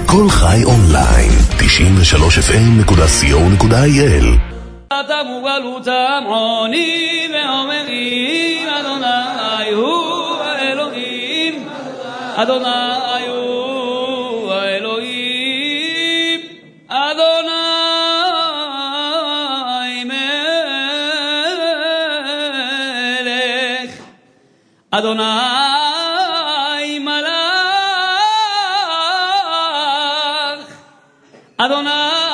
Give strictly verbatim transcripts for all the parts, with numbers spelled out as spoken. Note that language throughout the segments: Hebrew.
כל חי אונליין, תשעים ושלוש אף אם נקודה סי או נקודה איי אל. אתה מוגלותם עונים ואומרים אדוני הוא האלוהים, אדוני הוא האלוהים, אדוני מלך, אדוני מלך, אדוני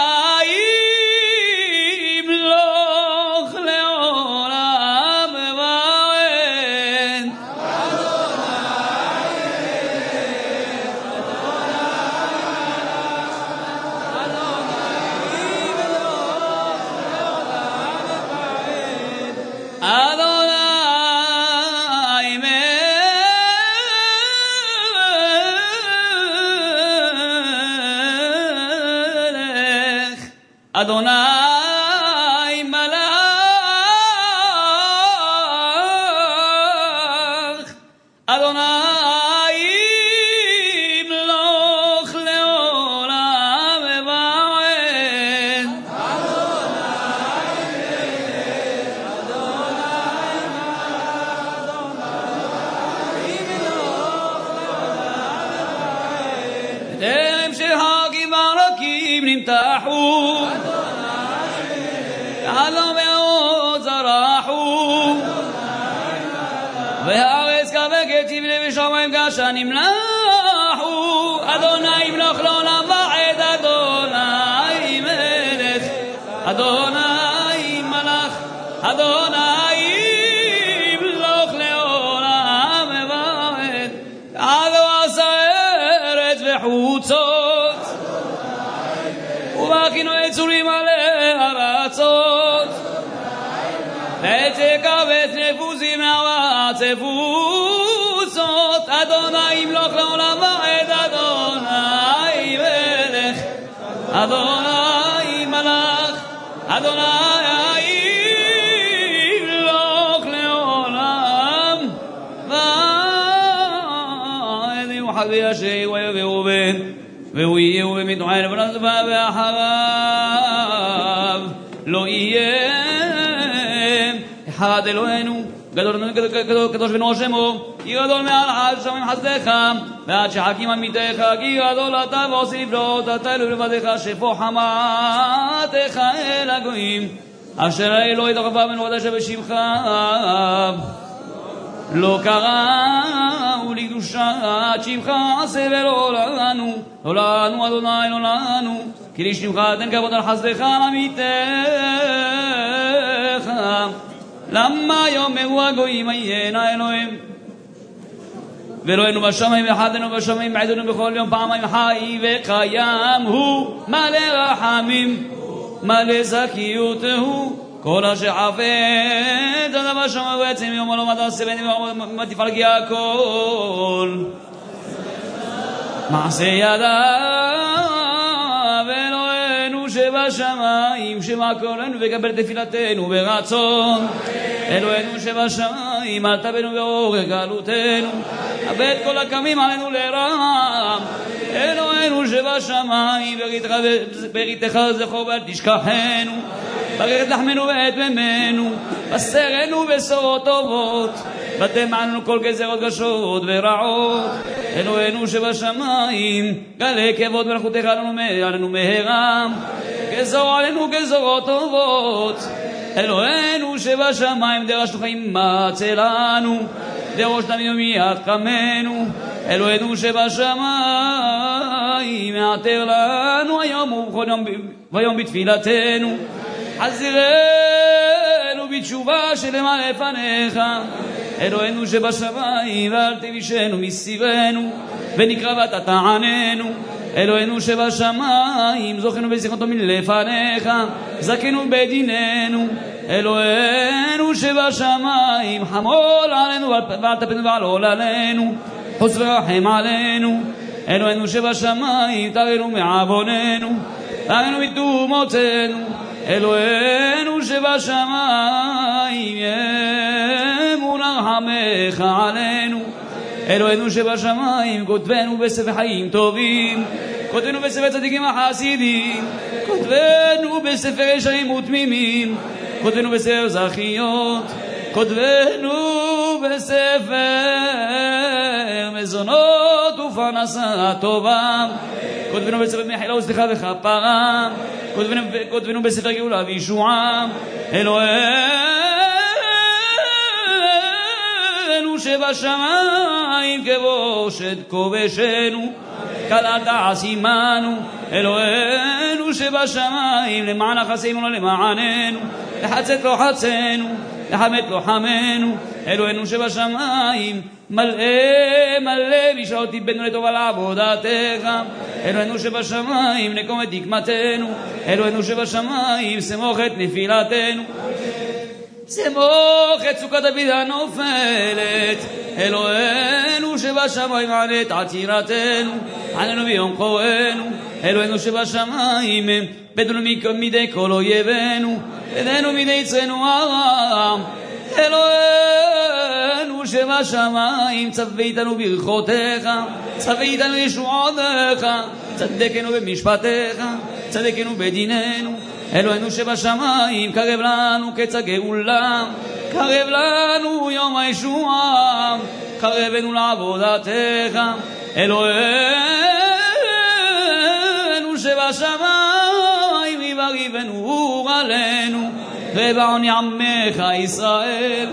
אדוני מלך, אדוני מלוך לעולם ועד. טרם שהגים הרכים נמתחו, חלום מאוד זרחו, והארץ כבקת תבנה ושמיים געשה נמלחו. אדוני ימלוך לעולם ועד, אדוני מלך, אדוני מלך, אדוני ימלוך לעולם ועד. עלו עשה ארץ וחוצות, ובכינו יצורים עליה ארצות, ותקבץ נפוסים מהארץ תפוצות. אדוני ימלוך לעולם ועד, אדוני מלך, אדוני מלך, אדוני ימלוך לעולם ועד. יוחד וישי ויבן והוא יהיה ומתועל ונזבה ואחריו לא יהיה. אחד אלוהינו גדול קדוש ונורא שמו, כי גדול מעל על שמים חסדך, ועד שחכים עמיתך, כי גדול אתה ועושה נפלאות, אתה אלוהים לבדך, שפוך חמתך אל הגויים, אשר אלוהי תחפה ונורא שבשמך לא קראו לקדושת שמך, עשה ולא לנו, לא לנו אדוני לא לנו, כי לשמך תן כבוד על חסדך עמיתך. למה יאמרו הגויים איינה אלוהים, ואלוהינו בשמיים ואחדנו בשמיים עדנו בכל יום פעמיים חי וקיים הוא, מלא רחמים מלא זכיות הוא, כל אשר חפץ אדם בשמיים ועצם יום לא מדעשה בני ומתפעל גיע הכל מעשה ידיו. אלוהינו שבשמיים שמע קולנו וקבל תפילתנו ברצון, אלוהינו שבשמיים אל תבנו באורך גלותנו, הבט כל הקמים עלינו לרם. אלוהינו שבשמיים בריתך זכור ואל תשכחנו, ברכת לחמנו ועת ממנו, בסרנו בשורות טובות, ותמנע לנו כל גזרות קשות ורעות. אלוהינו שבשמיים גלה כבוד מלכותך עלינו מהרה, גזור עלינו גזרות טובות. אלוהינו שבשמיים דרשנו חיים מצא לנו, דרוש דמים ומיד קמנו. אלוהינו שבשמיים מעטר לנו היום ובכל יום ויום בתפילתנו, חזירנו בתשובה שלמה לפניך. אלוהינו שבשמיים ואל תבישנו מסירנו, ונקרא ואתה תעננו. אלוהינו שבשמיים זוכנו בשיחתו מלפניך, זכינו בדיננו. אלוהינו שבשמיים חמול עלינו ואל תפנו ועל עול עלינו, חוס ורחם עלינו. אלוהינו שבשמיים תרנו מעווננו, תרנו מתומותינו. אלוהינו שבשמיים ימון רחמך עלינו. אלוהינו שבשמיים כותבנו בספר חיים טובים, כותבנו בספר צדיקים החסידים, כותבנו בספר ישרים ותמימים, כותבנו בספר זכיות, כותבנו בספר מזונות ופרנסה טובה, כותבנו בספר מחילה וסליחה וכפרה, כותבנו, כותבנו בספר גאולה וישועה. אלוהינו שבשמיים כבושת כובשנו, קל תעשימנו. אלוהינו שבשמיים למען החסים ולמעננו, לחצת לא חצנו, לחמת לא חמנו. אלוהינו שבשמיים מלא מלא בשעות תיבדנו לטובה לעבודתך. אלוהינו שבשמיים נקום את תקמתנו. אלוהינו שבשמיים סמוך את נפילתנו, סמוך את סוכת דוד הנופלת. אלוהינו שבשמיים ענה את עצירתנו, עננו ביום חורנו. אלוהינו שבשמיים בדנו מידי כל אויבינו, בדנו מידי יצרנו הרע. אלוהינו שבשמיים צווה איתנו ברכותיך, צווה איתנו ישועותיך, צדקנו במשפטיך, צדקנו בדיננו. אלוהינו שבשמיים קרב לנו קץ הגאולה, קרב לנו יום הישועה, קרבנו לעבודתך. אלוהינו שבשמיים יבריבנו עלינו, ובעוני עמך ישראל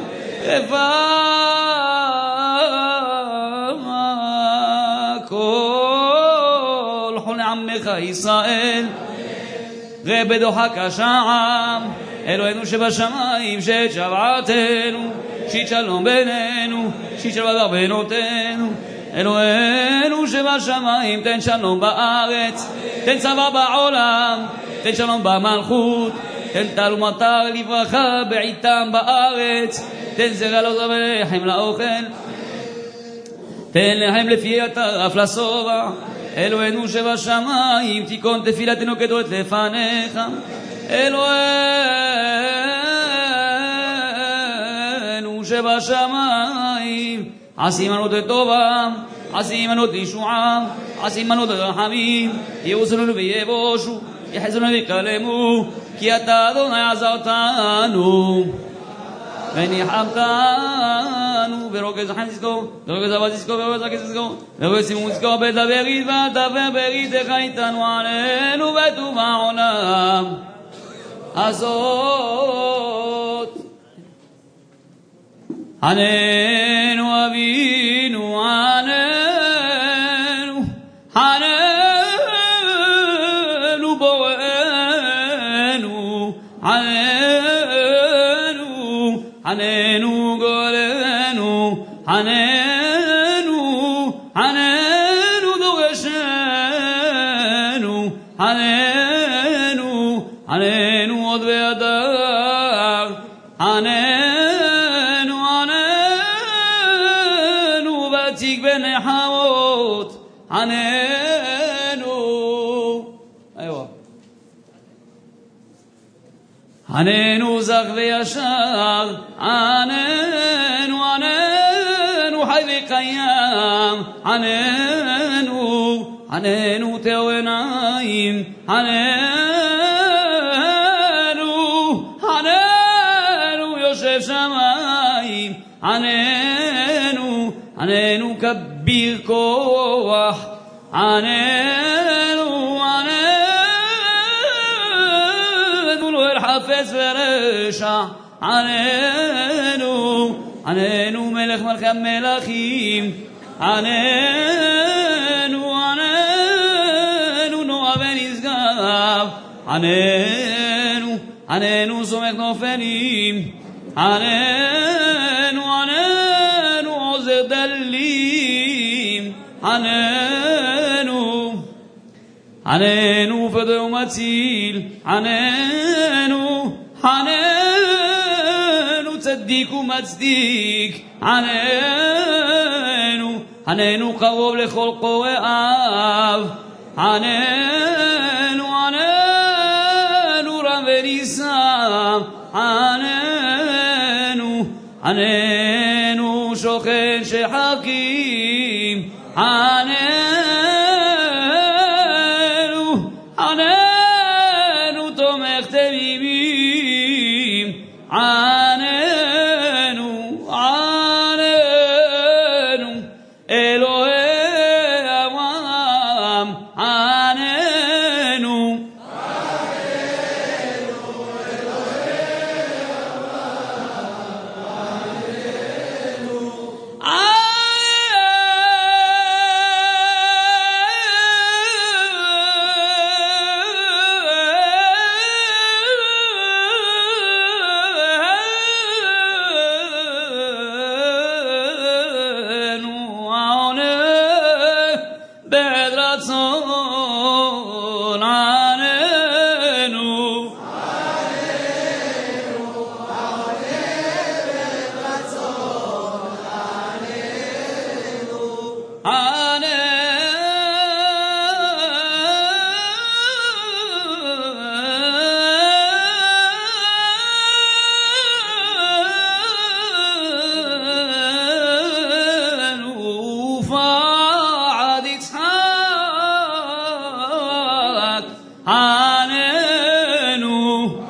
כל חולי עמך ישראל ובדוחק השעם. אלוהינו שבשמיים שאת שבעתנו, שית שלום בינינו, שית שלום בנותינו. אלוהינו שבשמיים תן שלום בארץ, תן צבא בעולם, תן שלום במלכות, תן טל ומטר לברכה בעיתם בארץ, תן זרע לא זרע לחם לאוכל, תן לחם לפי הטרף לשובע. אלוהינו שבשמיים תיקון תפילתנו כדורת לפניך. אלוהינו שבשמיים עשים לנו טובה, עשים לנו ישועה, עשים לנו רחמים, יעוזנו ויבושו, יחזנו ויקלמו, כי אתה אדוני עזרתנו וניחמתנו. ברוגז חנזכו, ברוגז אבזיסכו, ברוגז אקזיסכו, ברוגז סימונסכו, בדברית ותבר בריתך איתנו עלינו בטוב העולם הזאת. עננו אבינו, עננו, עננו בוראנו, עננו, עננו גולנו, עננו, עננו דורשנו, עננו, עננו עוד וידר, עננו, עננו ותיק בנחמות, עננו. איוא עננו זך וישר, עננו, עננו חי וקיים, עננו, עננו תאור עיניים, עננו, עננו יושב שמיים, עננו, עננו כביר כוח, עננו, עננו לא אל חפץ ורשע, עננו, עננו מלך מלכי המלכים, עננו, עננו נורא ונשגב, עננו, עננו סומך נופלים, עננו, עננו עוזר דלים, עננו, עננו פדה ומציל, עננו, עננו צדיק ומצדיק, עננו, עננו קרוב לכל קוראיו, עננו, עננו רם ונישא, עננו, עננו שוכן שחקים, עננו עננו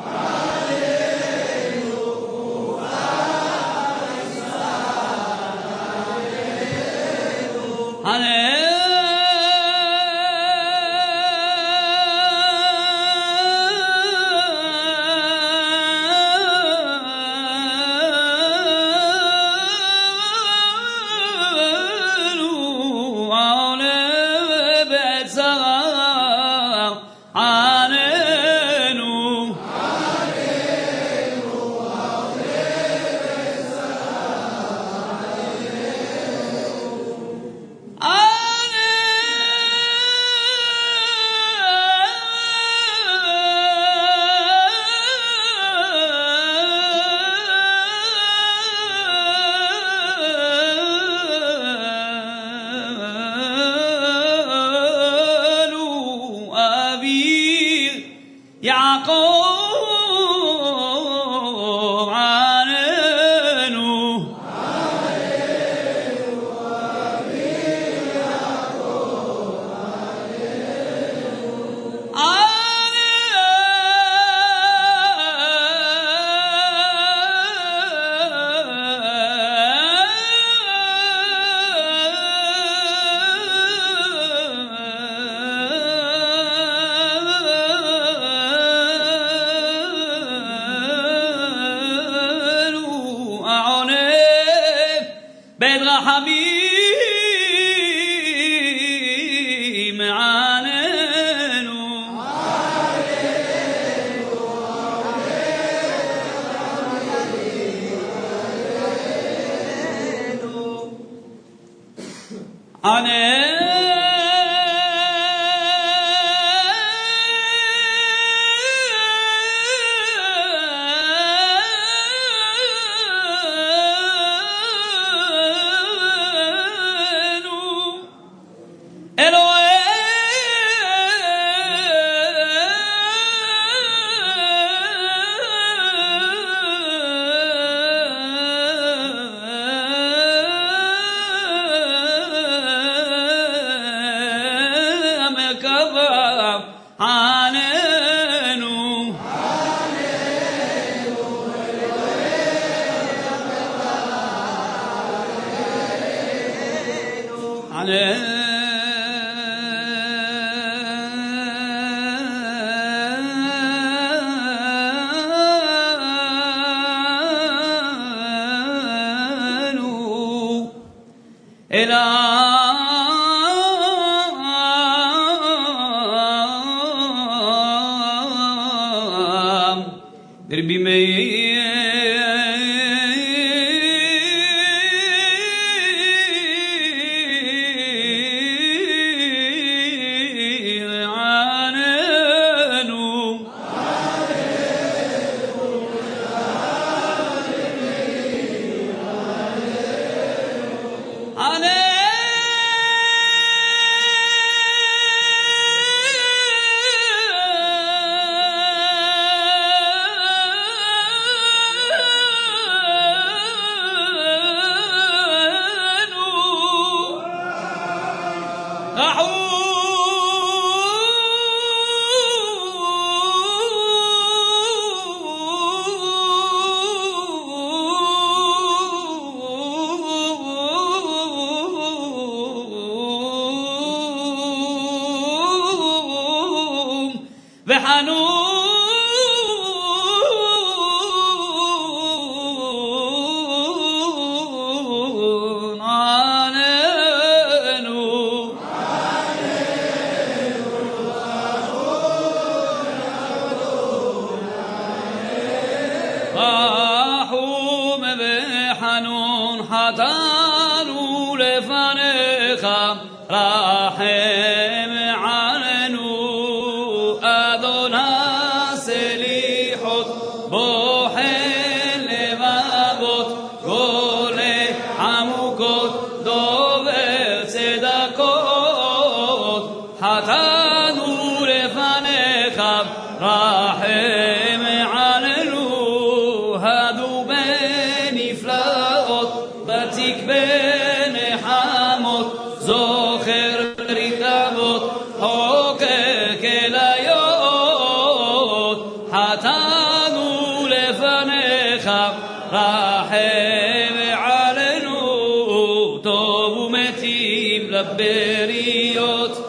הבריות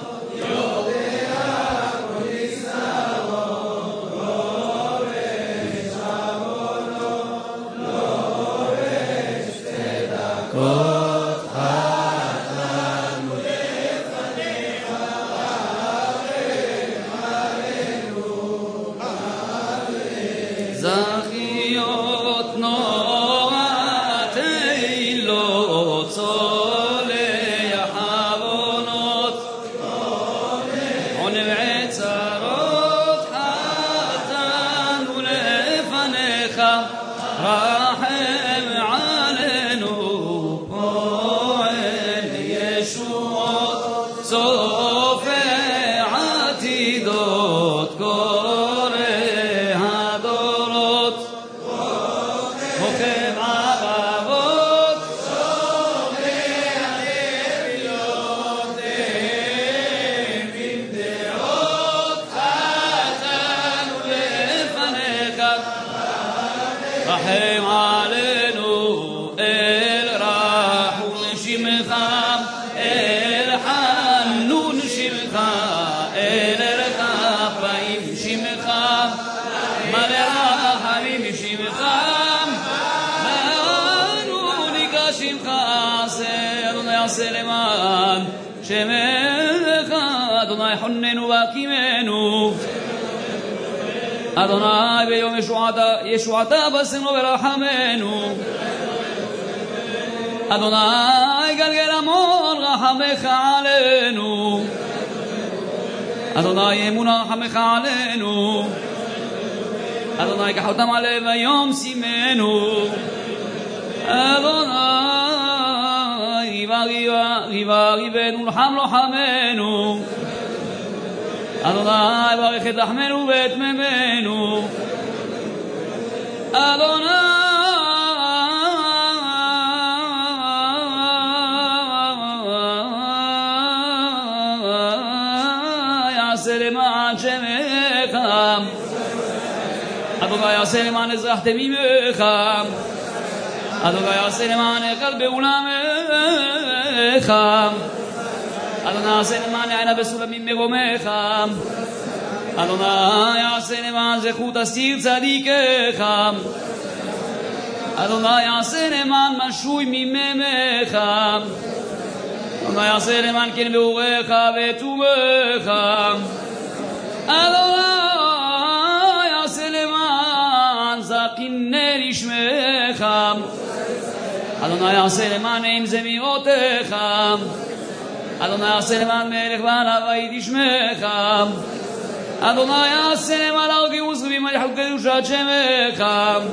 זכיות נורא תהילות צולח עוונות עונב עצרות חטאנו לפניך רחם עלינו פועל ישועות צופה עתידות קורא הדורות מוכם ערבות שומע לביותיהם עם דעות חטאנו לפניך רחם עלינו אל רחום שמך אל חנון שמך אל כפיים שמך מלא רחמים שמך אנו ניגש שמך עשה אדוני עשה למען שמך אדוני חוננו והקימנו אדוני ביום ישועתה בסנו ורחמנו אדוני גלגל המון רחמך עלינו אדוני אמונה רחמך עלינו אדוני קח אותם עליו היום שימנו אדוני ריבה ריבה ריבה ריבנו לחם לוחמנו אדוני ברך את לחמנו ואת ממנו אדוני יעשה למען שמך אדוני יעשה למען אזרח תמימך אדוני יעשה למען אחד בעולמך אדוני יעשה למען עינה בסולמים מרומך אדוני יעשה למען זכות אסיר צדיקך אדוני יעשה למען משוי ממך אדוני יעשה למען כן באורך וטובך אדוני יעשה למען זקנה לשמך אדוני יעשה למען עם זמירותיך אדוני יעשה למען מלך ועליו הייתי שמך אדוני יעשה למען הר גירוס ובמלך קדושת שמך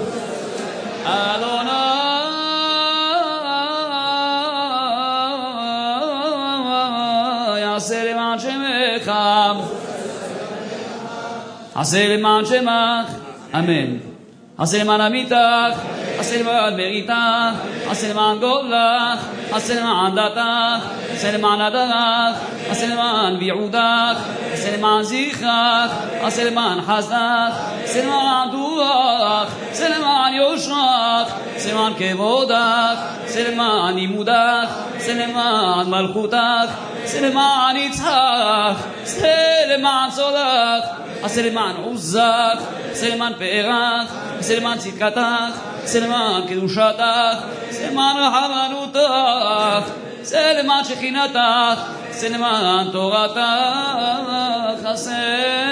אדוני יעשה למען שמך עשה למען שמך אמן עשה למען עמיתך עשה למען בריתך עשה למען גודלך עשה למען דתך עשה למען הדרך עשה למען ביעודך עשה למען זכרך עשה למען חסדך עשה למען דוח עשה למען יושרך עשה למען כבודך עשה למען לימודך עשה למען מלכותך עשה למען יצחק עשה למען צודך עשה למען עוזך עשה למען פארך עשה למען צדקתך עשה למען קדושתך עשה למען רחמנותך עשה למען שכינתך עשה למען תורתך עשה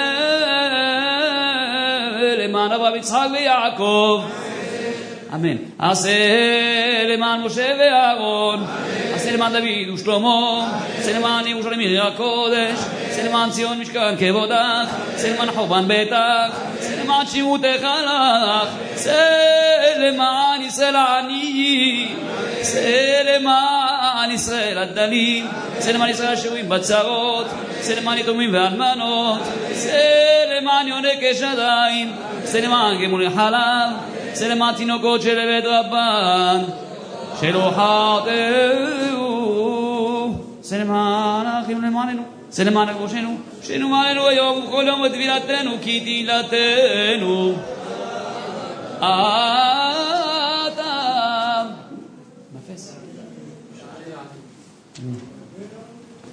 למען אברהם יצחק ויעקב אמן עשה למען משה ואהרון עשה למען דוד ושלמה עשה למען ירושלים עיר הקודש עשה למען ציון משכן כבודך עשה למען חורבן ביתך עשה למען שימותך לך עשה למען ישראל העניים עשה למען ישראל הדלים עשה למען ישראל השבויים בצרות עשה למען יתומים ואלמנות עשה למען יונק שדיים עשה למען גמולי חלב עשה למען תינוקות של בית רבן שלא חטאו עשה למען האחים למעננו עשה למען ראשנו שנו מעלנו היום וכל יום בתפילתנו כי תהילתנו אתה נפס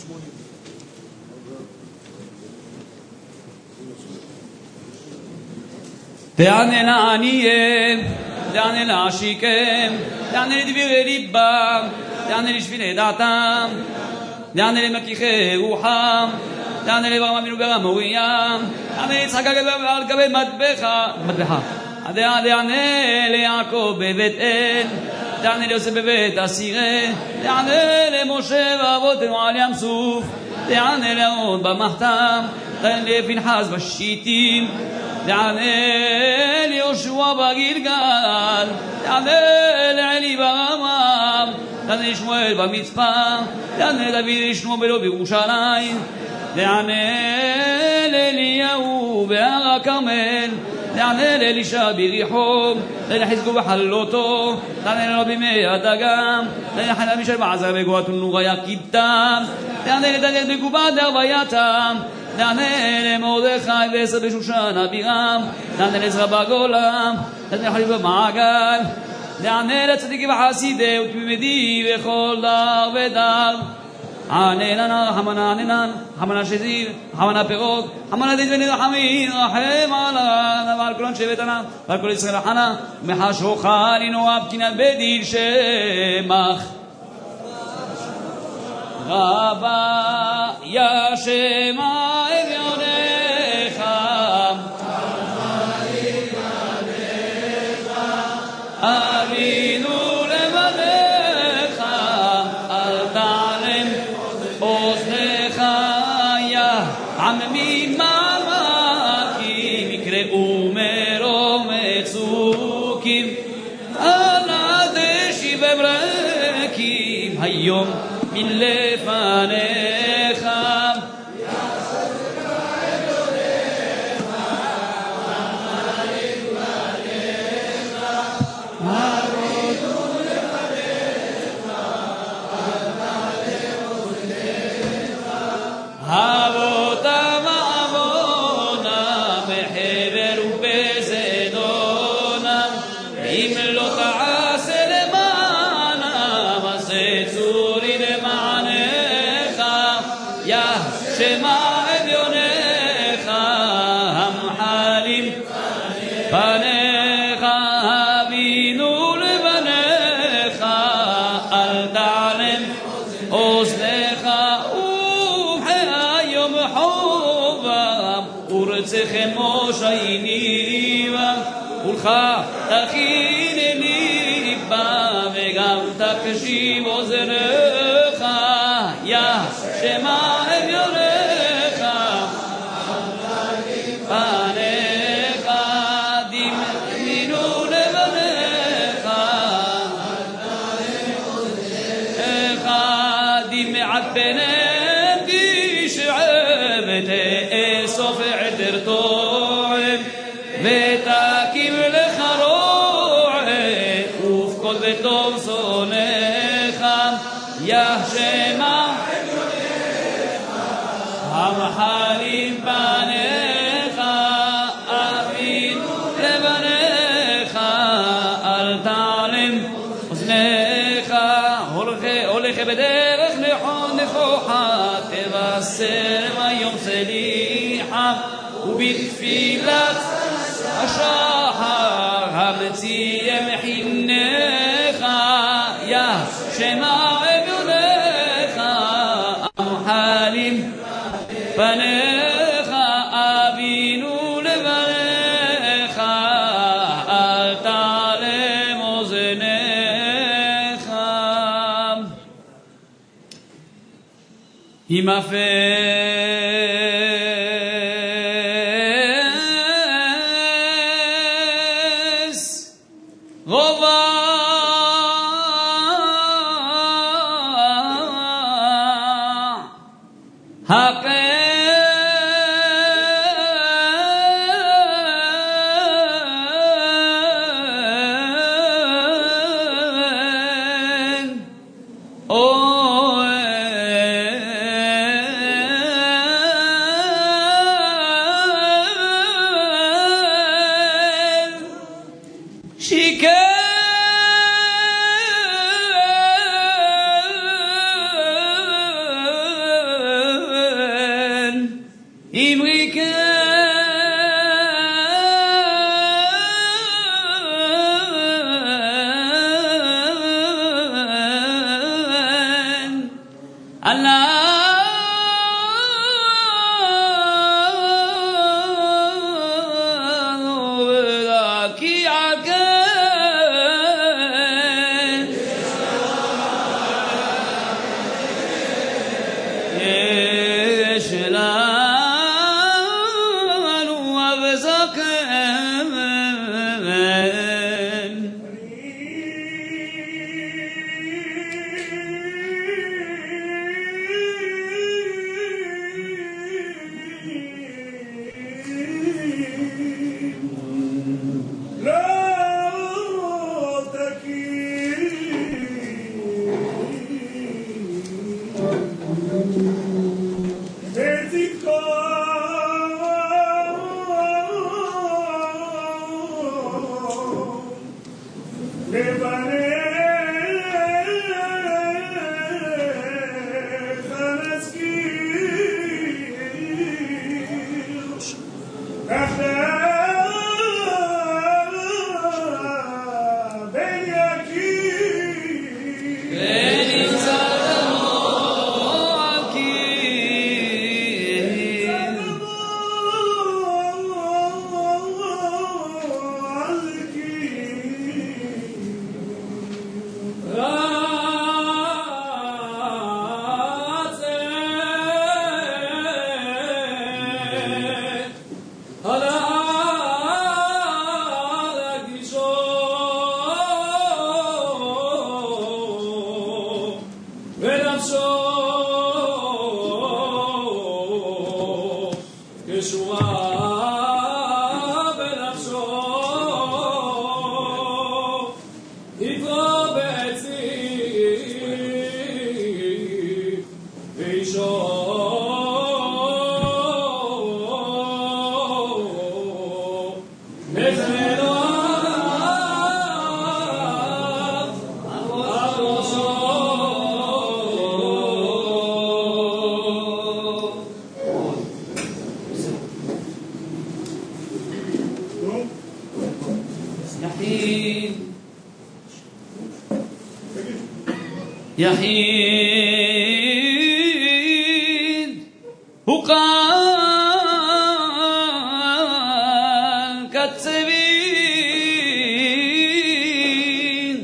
תענה לעניים, תענה לעשיקים, תענה לדברי ליבם, תענה לשבילי דעתם, תענה למקיחי רוחם, תענה לברם אבינו ברם אוריים, תענה ליצחק על גבי מטבחה, מטבחה. תענה ליעקב בבית אל, תענה ליוסף בבית אסירי, תענה למשה ואבותינו על ים סוף, תענה לאהרון במחתם, תענה לפנחס בשיטים, תענה ליהושע בגלגל, תענה לעלי ברמם, תענה לשמואל במצפה, תענה לדוד לשלמה בירושלים, תענה לאליהו בהר הכרמל, תענה לאלישע ביריחו, תענה לחזקו בחלותו, תענה לו בימי הדגם, תענה לחנן מישל בעזר בגועת ונוריה כיבתם, תענה לדניאל בגובה דרווייתם, תענה למרדכי ועשר בשושן אבירם, תענה לעזרא בגולה, תענה לחליף במעגל, תענה לצדיקים וחסידי ותמימדי בכל דר ודר. עננה רחמנה עננן, רחמנה שזיר, רחמנה פירות, רחמנה דית ונרחמים, רחם עלינו ועל כל אנשי ביתנו ועל כל ישראל החנה, מחשוך עלינו הבקינת בדין שמך. רבה ישמה אביונך, אבינו לבניך, אל תעלם אוזנך, יא עממי ממקים, יקראו מרום מצוקים, אל תשיב ברקים היום מלפניך. ורצכם מושייניבה ולך תכין ליבה וגם תקשיב אוזנך, יא שמע אביונך, פניך דמינו לבניך, דמעת פניהם תשעה ותאסוף עדר תועם ותקים לך רועה ובכל וטוב שונאך, יא שמע המחלים פניך, אבינו לבניך, אל תעלם אוזניך, הולך בדרך נכון נכוחה, תבשר היום סליחה, ובתפילת השחר המציע מחינך, יא שמע אביונך, המחלים פניך, אבינו לבניך, אל תעלם אוזניך. אם אפס רובה אמרי כן עלה יחיד הוא כאן קצבין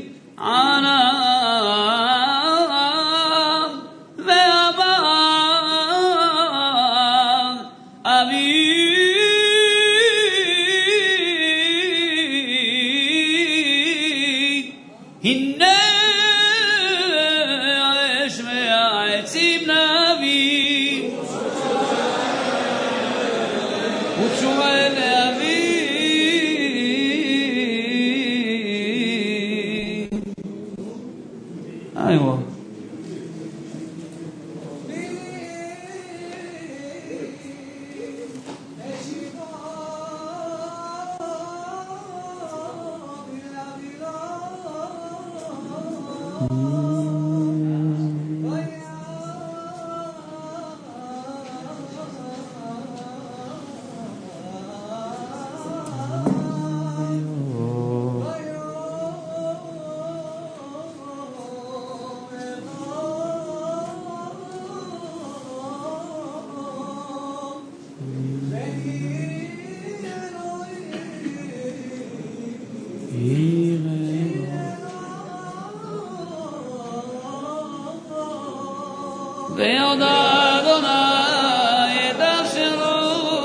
ענב ואמר אבי הנה أيوة ויודע אדוני את אשרו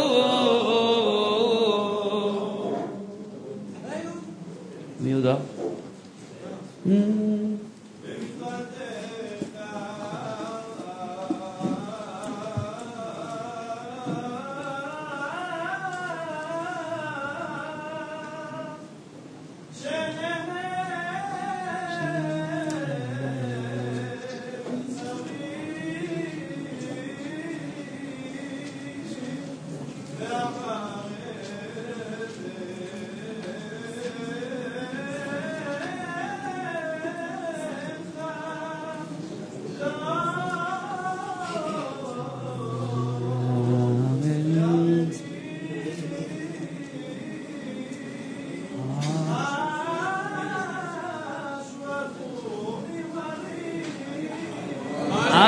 מי יודע?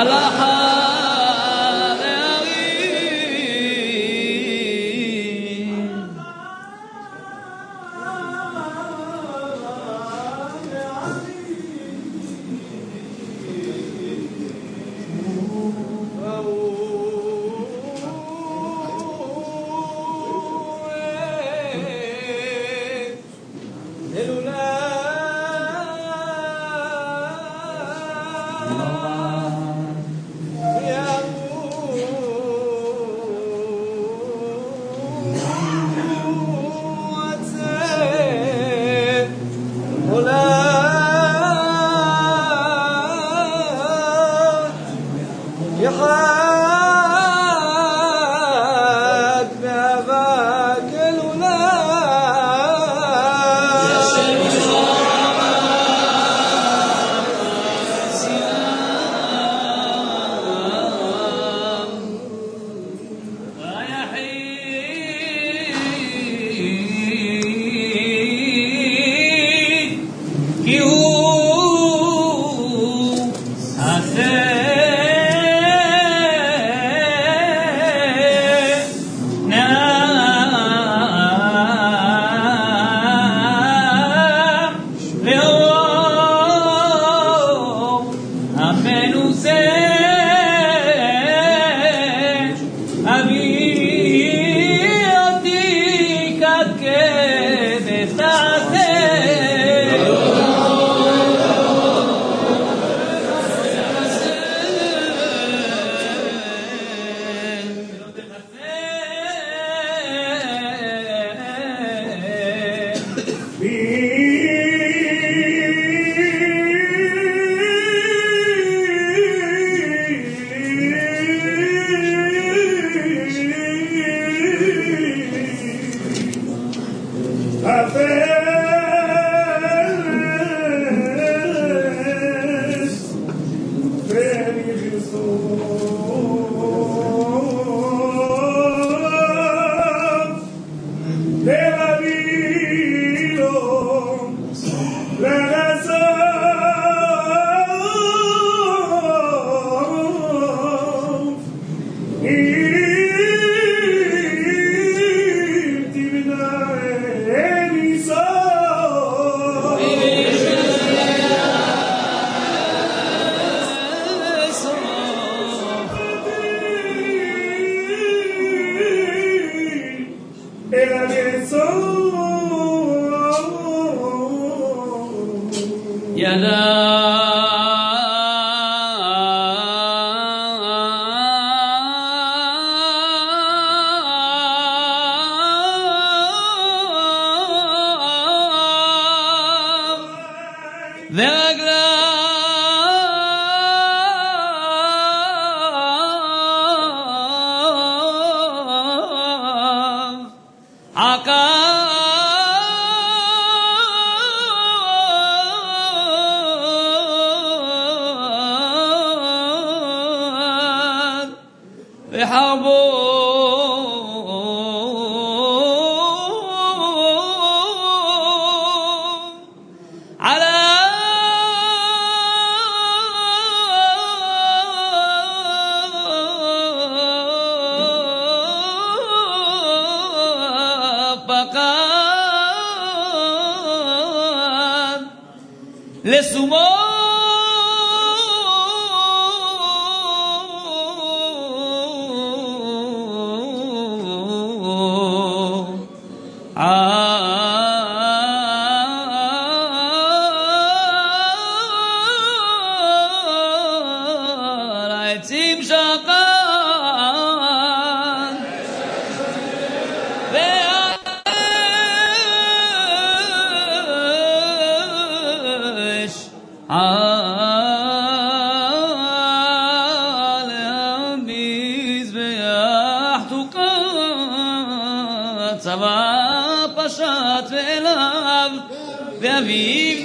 ואביו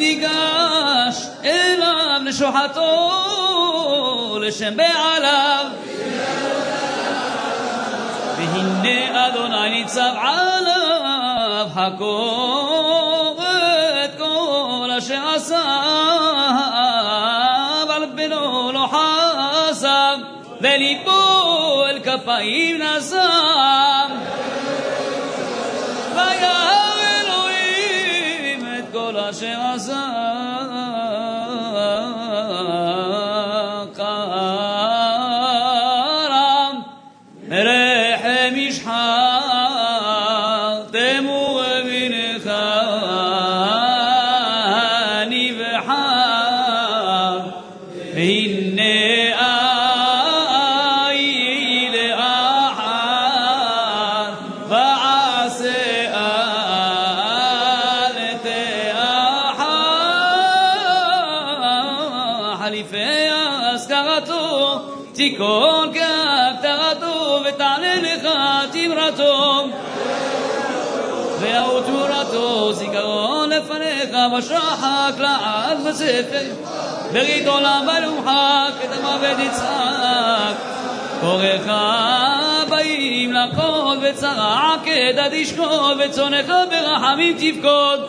ניגש אליו לשוחתו לשם בעליו והנה אדוני ניצב עליו חקור את כל אשר עשה אבל בנו לא חסד וליבו אל כפיים נשא וירא אלוהים את כל אשר עשה קרם רחם ישחר תמו ובנך נבחר והנה אי לאחר ועשה אל תאחר חליפי אזכרתו תיקון כהגדרתו ותעלה לך תמרתו והוא תמורתו זיכרון לפניך בשחק לעד בספר ברית עולם ולומחק את המוות יצחק קורך באים לקוד וצרע כדד ישקוד וצונך ברחמים תפקוד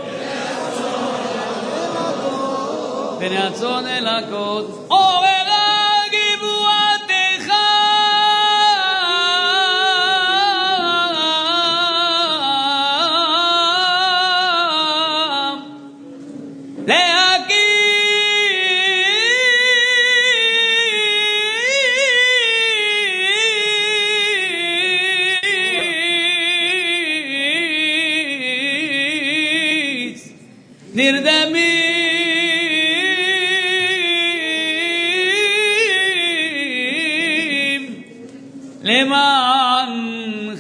בני הצון אל הקוד עורר גבועתך נרדמים למענך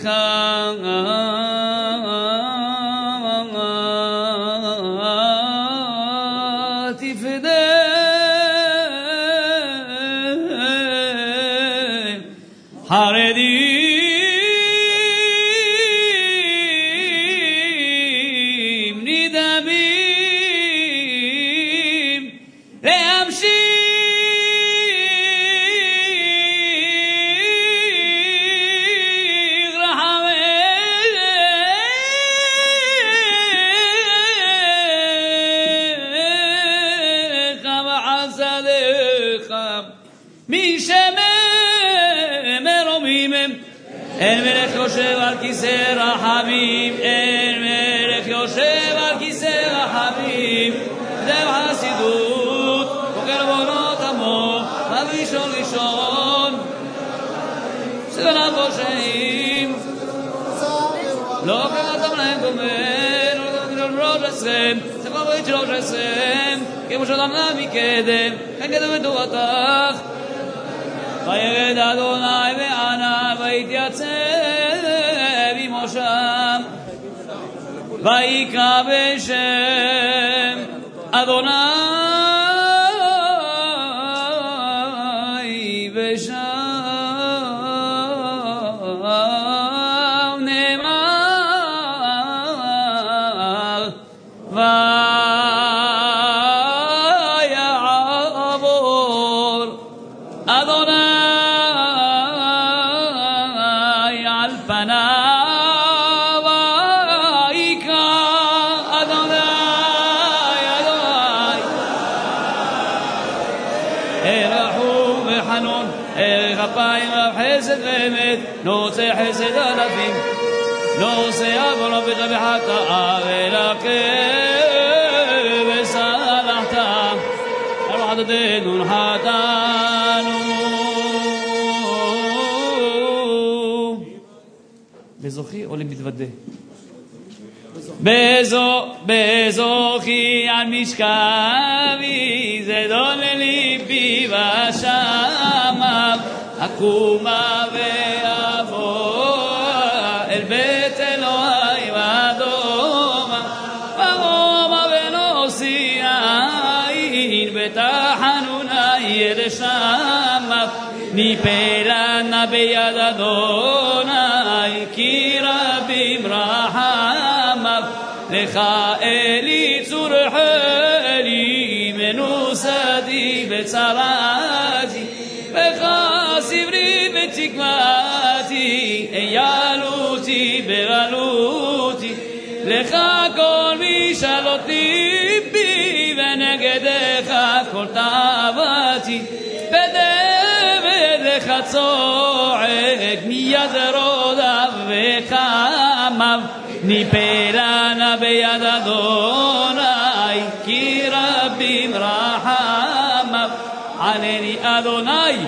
תפדה חרדים נדמים להמשיך רחמך וחסדיך משמרומים אין מלך יושב על כיסא רחמים אין מלך יושב על כיסא רחמים זהו חסידות חוקר בונות עמו ראשון ראשון סגנה פושעים לא קראתם להם גומר לא ראש עשם ספר ברית שלוש עשם כמו שאדם מקדם אין קדם את תורתך וירד אדוני וענה ויתייצב עמו שם ויקרא בשם אדוני ושם נאמר ויעבור אדוני על פניו ויקרא אדוני אדוני רחום וחנון כפיים רב חסד ואמת נושא חסד אלפים נושא עוון וחטא ולקה וסלחת על עדתנו חטאנו בזוכי או למתוודה בזו בזוכי על משכבי זדון לליבי ושמיו אקומה ואבוא אל בית אלוהי ואדומה וארומה ונושאי עין בתחנוני לשמיו ניפלנה ביד אדוני כי רבים רחמיו לך אלי צורחני מנוסתי בצרתי לך סברי בתקוותי איילותי ברלותי לך כל משאלותי בי ונגדך כל תאוותי בדבד לך צועק מיד רודף וחמיו ניפלה נא ביד אדוני כי רבים רחמיו ענני אדוני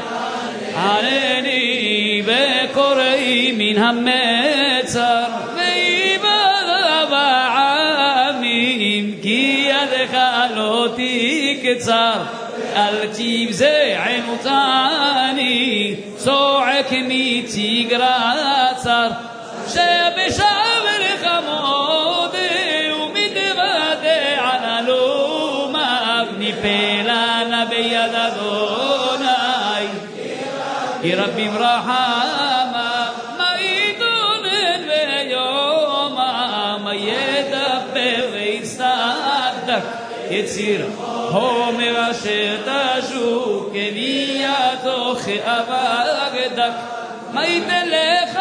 ענני וקוראי מן המצר ואיבד בעמים כי ידך לא תקצר אל תבזען אותני צועק מתגרה צר שבשב לך מודה ומתוודה על הלומיו ניפלה נא ביד אדוני כי רבים רחמיו מה יתונן ביומם מה ידבר ויצדק יציר הומר אשר תשוק כביאתו כאבק דק מה ייתן לך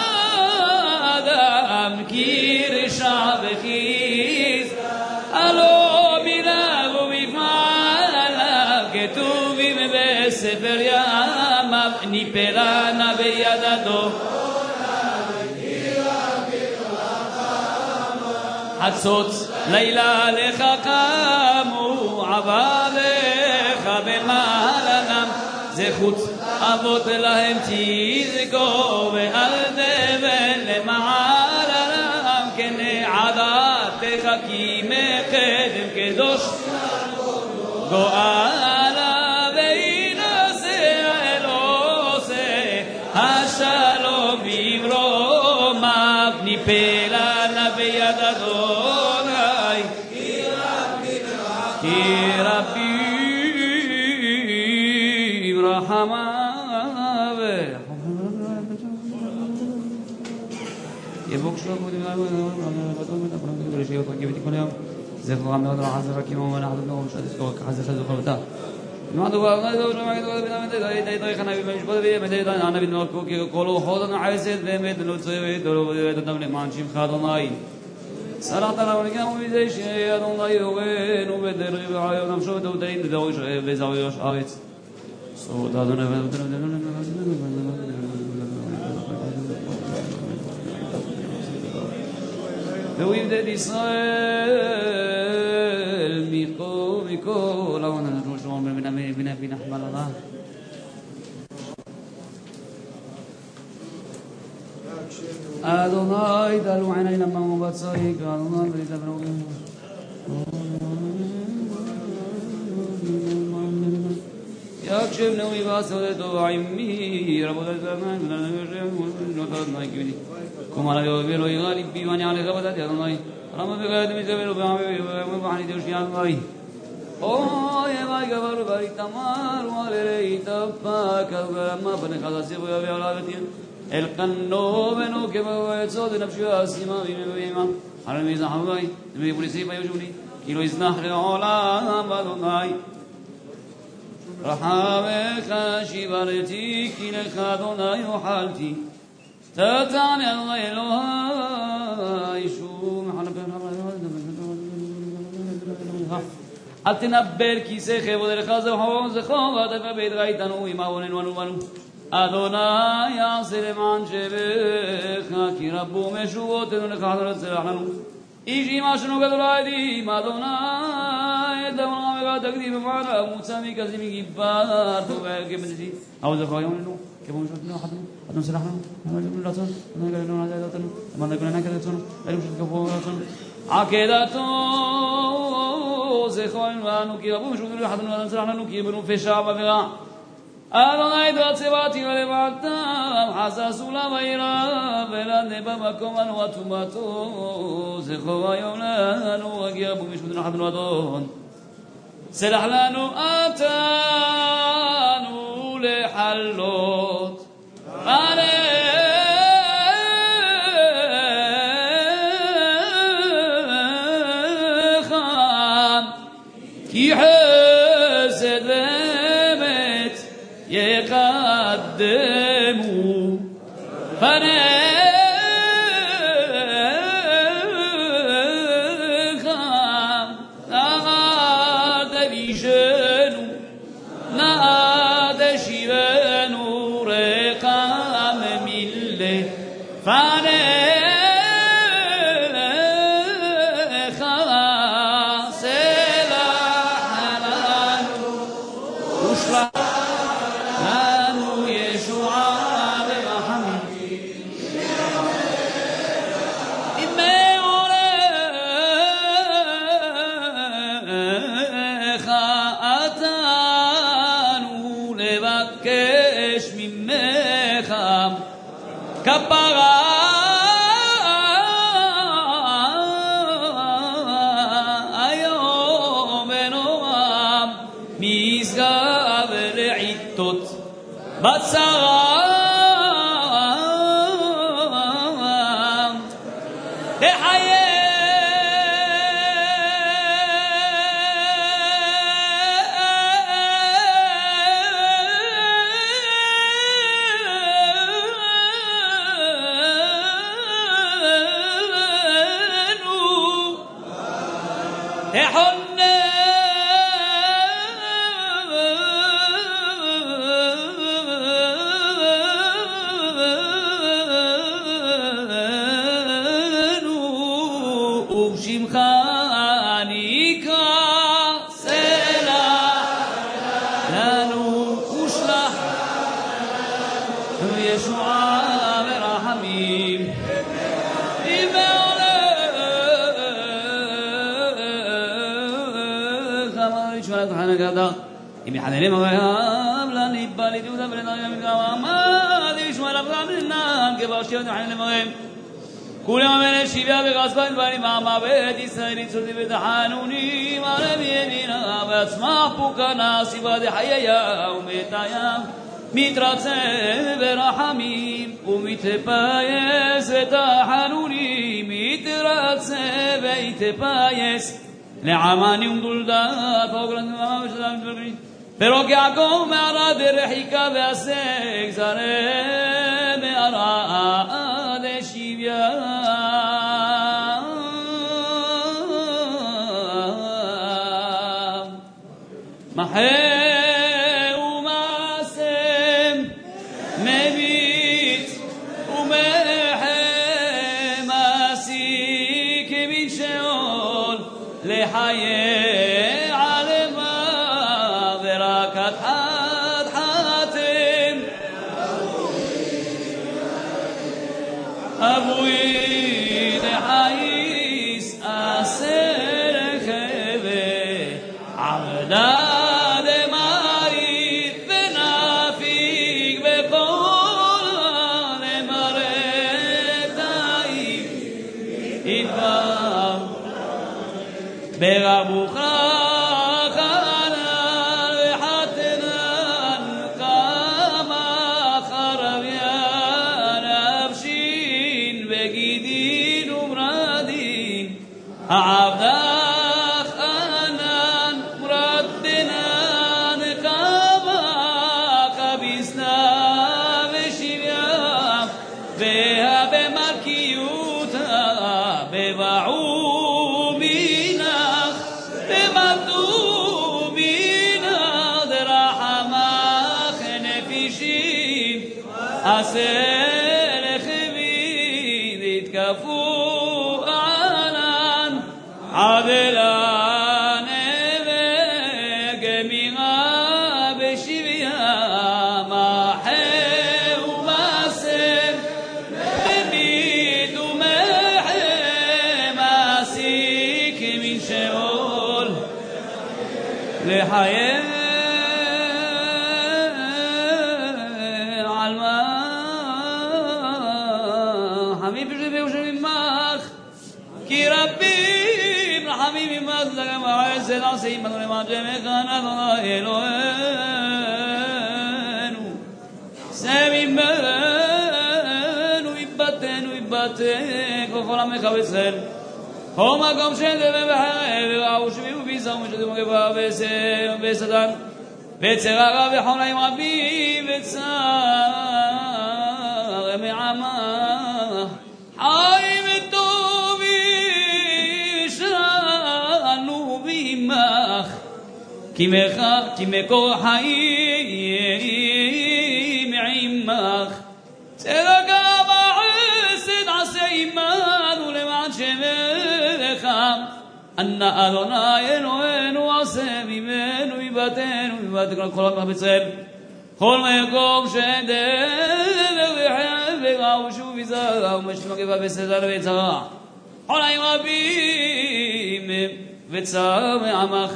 אדם כי רשע וחיז הלא מילה ובפעליו כתובים בספר ימיו ניפלה נא ביד אדוני חצות לילה לך קמו עבדיך במעלתם זכות אבות להם תזכור ואל תבן למעלתם כנעדתך כי מקדם קדוש גואלה וינשא אלוהי השלום במרומיו ניפלה נא ביד אדוני כי רבים רחמיו יבוקשו זכרו מאוד רעה זרקים ונחדו לו שתזכור כחזר שזכור אותה נועדו ואמנדו שמעדו ובנאמד די די חנבי במשפט וימדי די נענה בנמרקו כי כולו חודן עשת ואמת נוצא ודולו ואת אדם למען שמך אדוני סלחת לנו לגמרי מזה שאדוני יורנו בדרך ועיון נפשו ותאותאים לדאוי שואב וזהו יוש ארץ סוד אדוני והוא יבדד ישראל מכל מכל אבון נתנו שלום בן בן בן בן נחמל Allah אדוני דלו עינינו מבצעי אדוני ולדברו יקשב נאומי ועשותו עמי רבותי זמן ונותת נאי כמו עליו ולא יראה ליבי ואני עליך בדעתי אדוני רמה וגד מזבל ובעמי ובעני דרשי אדוני אוי אבי גבר וברי תמר ועלי תפק ומה פניך תסיב ויביא עליו ותהיה אל קנו בנו כבצוד נפשי אסימה ואימה על מי זחבי דמי פוליסי ביושבני כי לא יזנח לעולם אדוני רחמך שיברתי כי לך אדוני אוכלתי תתענה אדוני אלוהי שום אל תנבל כיסא כבוד לך זכור זכור ואתה בית ראיתנו עם אבוננו אנו בנו אדוני יעשה למען שבך כי רבו משובותינו לך חזרת סלח לנו אישי משנו גדול העדים אדוני דמונה מגד תקדים ומעלה מוצא מכזה מגיבר תובע כבנתי אבל זכור היום לנו כמו משותנו אחתנו אדון סלח לנו אמרנו לרצון אדוני גלנו נעדה אותנו אמרנו גלנה כרצונו אלו שתקפו רצונו עקדתו זכור לנו כי רבו משובותינו אחתנו אדון סלח לנו כי בנו פשע ועבירה אדוני דרצבתי ולמעלתם חססו לבעירה ולענה במקום אנו עצומתו זכור היום לנו הגיע בו משמותנו חדנו אדון סלח לנו אתנו לחלות עליך כי חסד ואמת יקדמו פניך נא תבישנו נא תשיבנו פניך סלח לנו ושלח לנו ישועה ורחמים אם מעולך אתנו לבקש ממך כפרה היום ונורא משגב לעיתות בצרה אם יחננים הרעב לניבה לדיודה ולדריה מגרמה וישמע אליו רב לנם כברשיות יחנן למרם כולם המלך שביה ורסבן בנים המוות ישראלי צודי ותחנונים ערב ימינה ועצמח פוקנה סיבה דחייה ומתיה מתרצה ברחמים ומתפייס ותחנונים מתרצה ויתפייס לעמני ומדולדת ואוגלת נממה ושדם מתבלגים פירוק יעקב מערה דרחיקה והסק זרה מערה דשביה מחה ומעשם מביט ומחה מעסיק מן שאול לחיי עלמה ורקת חד חתם אבוי דחייס אסר חווה עבדה דמרי ונפיק בכל למרתיים ידבר ברבוך חנן וחתנן כמה חרביין אבשין וגידין ומרדין העבדה חנן מרדנן כמה כביסנה ושביה והבמלכיותה בבעו עשר חביד התקפו ענן עדלן וגמירה בשביה מחה ומעשר מביט ומחה מעסיק מן שאול לחיים כי רבים רחמים ממך גם העשת עשים בנו למען שמך אדוני אלוהינו שמים בנו יבטנו יבטק וכל עמך בישראל כל מקום שדבר בחרב וראו שביעו בישר ומשתתפו מגפה ושטן וצרה רב וחולאים רבים וצער מעמה חיים כי מקור חיים עמך צדקה אנא אדוני אלוהינו עשה ממנו יבטנו יבט כל עמך בצל כל מקום שדרך וחייך ושוב יזרע ומשמע גבה בסדר וצרה חוליים רבים וצר מעמך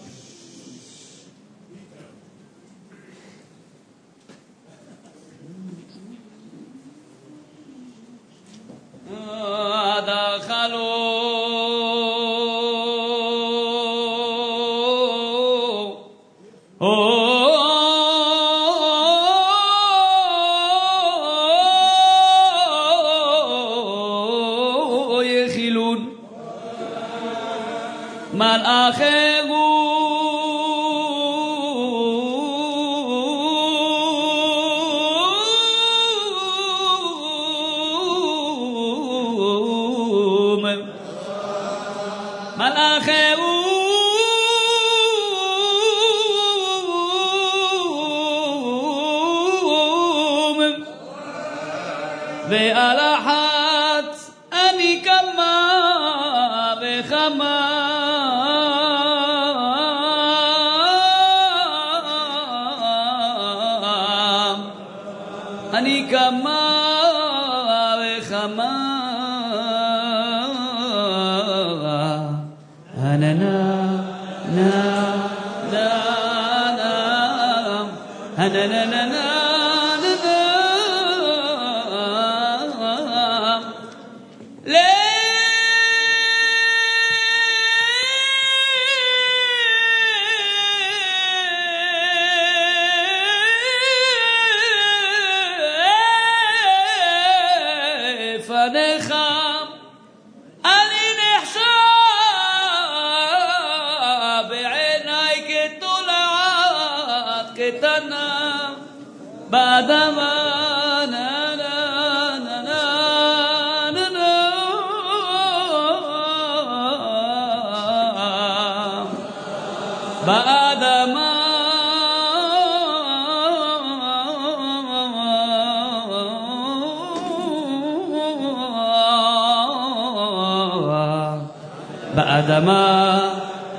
באדמה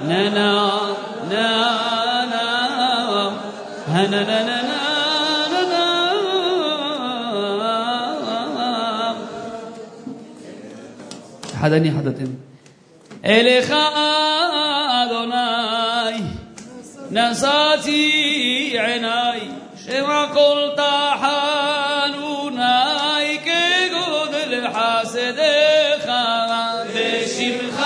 ננה ננה הנה ננה ננה חדני חדתם אליך אדוני נשאתי עיניי שמע כל תחנוני כגודל חסדך בשמך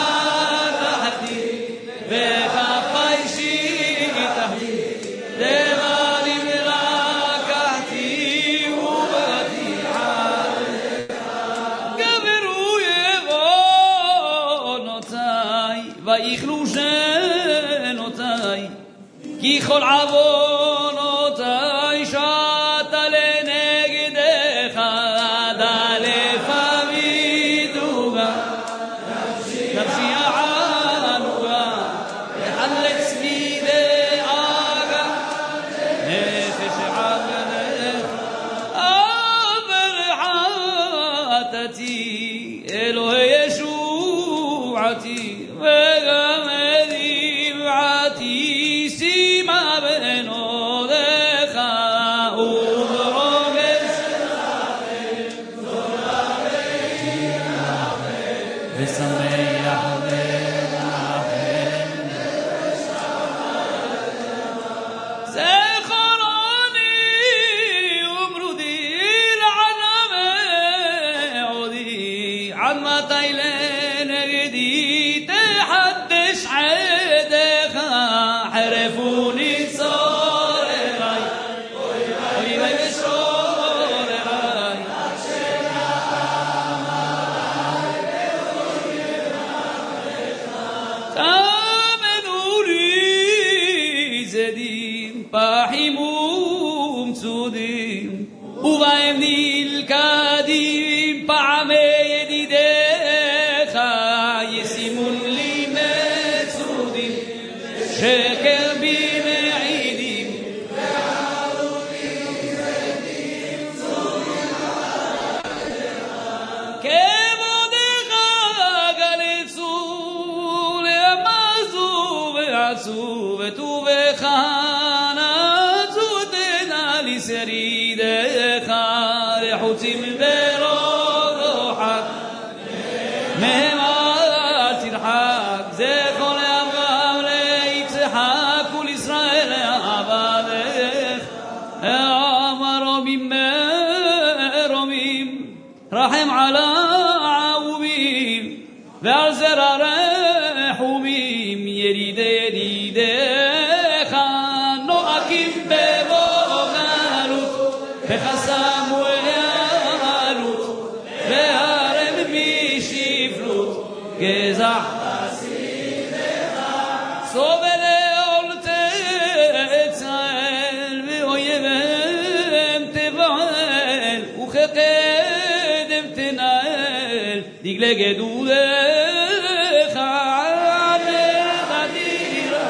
כי כל עוונותי שעת לנגדך דלף מדובה נפשי הענובה לחלץ מדאגה נפש עבדך אבל חטאתי אלוהי ישועתי וגם דמעתי סימה בנודך וברוגז ושמח ונחם זכרוני ומרודי לענם עודי עד מתי לנגדי תחדש עדך حرفوني صار راي وي وي بشور راي تامنوري زدين باحموم سودين وبايم الكادين بعمي يديدخ يسمون لي مسودين شكر بمعيدين كمودخ قلت לך לחוצים ברוחק מהם אל תרחק זכור לאברהם ליצחק ולישראל לעבדך אמרומים מרומים רחם על הערומים ועל זרע רחומים ידידי ידידיך נועקים בבוגלות וחסמו העלות והרם משפלות גזע סובל לעול תצעל ואויבם תבעל וכקדם תנהל דגלי גדודך עליך דירה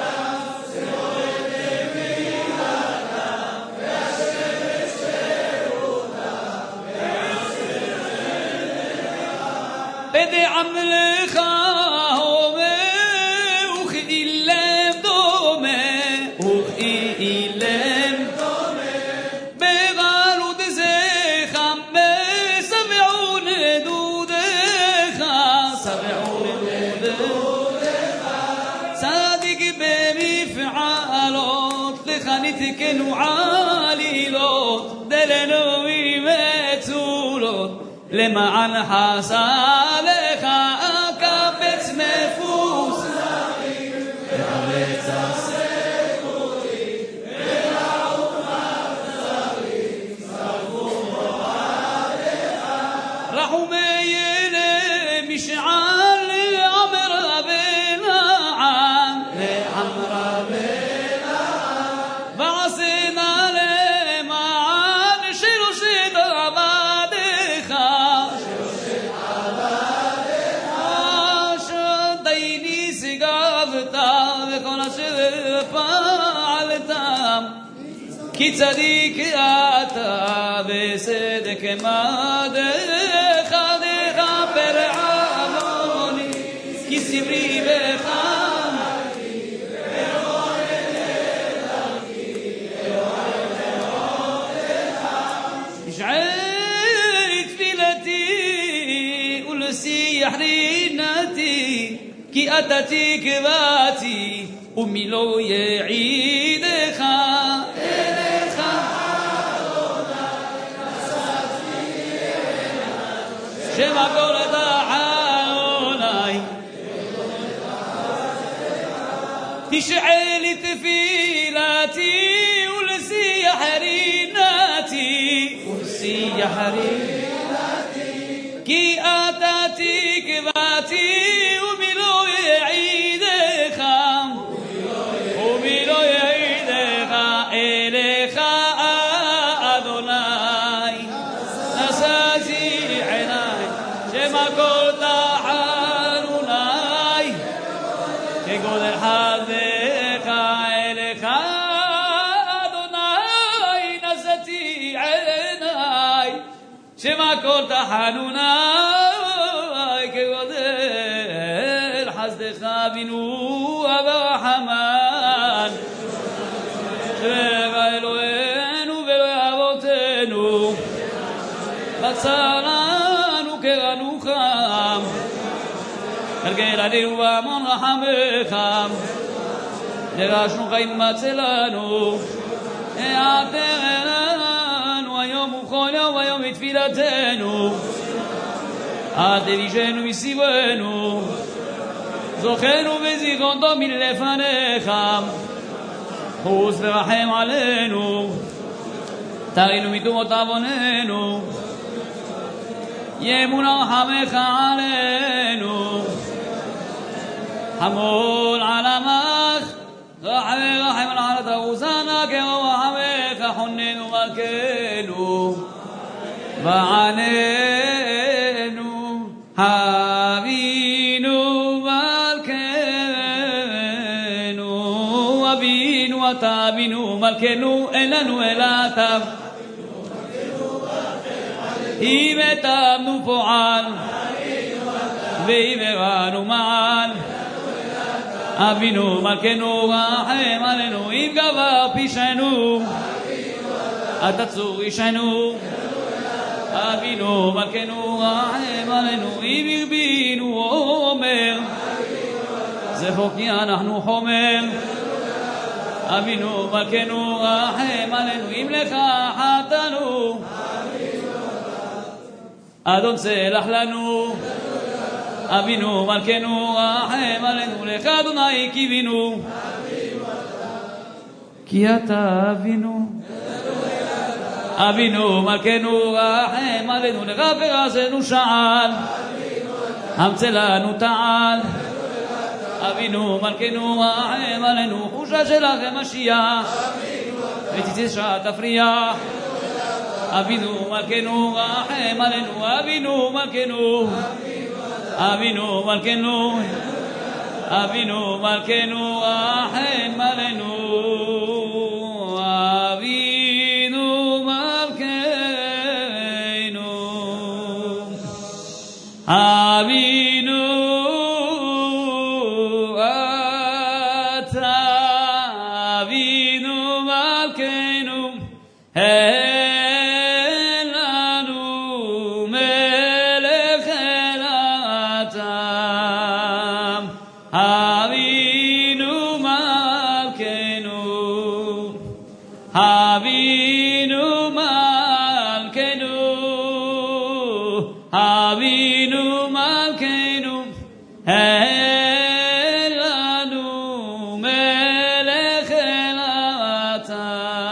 בדעם לך הומה וכאילם דומה וכאילם בגלות זכם בסבעו נדודך סבעו נדודך צדיק במפעלות לך נתקנו עלילות דלנו מצולות למען חסלך הקבץ מפוס והבץ הספורי ולעוף מחזרי סרבו מועדך רחומי ילם משעל לעמר בלעם לעמר בלעם ועשינה למען שרושת עבדך וכל אשר פעלתם כי צדיק אתה בסדק עמדך דכפר עווני כי סברי בך משער תפילתי ולשיח רינתי כי אתה תקוותי ומי לא יעידך אליך שמע קול תחנוני תשעל תפילתי ולשיח רינתי ולשיח רינתי כי אתה תקוותי ומי לא יעידך ומי לא יעידך אליך אדוני נשאתי עיניי שמע קול תחנוני כגודל חסדך אליך אדוני נשאתי עיניי שמע קול תחנוני כגודל חסדך אבינו אברחמן שבע אלוהינו ואלוהי אבותינו בצר לנו כרנוחם הרגל עלינו בהמון רחמך דרשנו חיים בצלנו העתרנו היום וכל יום היום בתפילתנו עד תבישנו מסביבנו זוכנו בזיכרון טוב מלפניך חוס ורחם עלינו תרינו מטומאות עווננו ימון רחמך עלינו חמול על עמך רחם רחם על תרוסנה כרחמך חוננו מלכנו ועננו אבינו מלכנו אבינו אתה אבינו מלכנו אין לנו אלא אתה אם אתמנו פועל ואם הראנו מעל אבינו מלכנו רחם עלינו אם גבר פשענו אתה צור אישנו אבינו מלכנו רחם עלינו אם הרבינו אומר זכור כי אנחנו חומר אבינו מלכנו רחם עלינו אם לך חטאנו אדון סלח לנו אבינו מלכנו רחם עלינו לך אדוני קיווינו כי אתה אבינו אבינו מלכנו רחם עלינו לך פרסנו שעל המצא לנו תעל אבינו מלכנו רחם עלינו חושה שלכם משיח ותצא שעת תפריע אבינו מלכנו רחם עלינו אבינו מלכנו אבינו מלכנו אבינו מלכנו רחם עלינו אבינו מלכנו אבינו אתה אבינו מלכנו אין לנו מלך אלא אתה אבינו מלכנו אבינו מלכנו אבינו מלכנו אין לנו מלך אלא אתה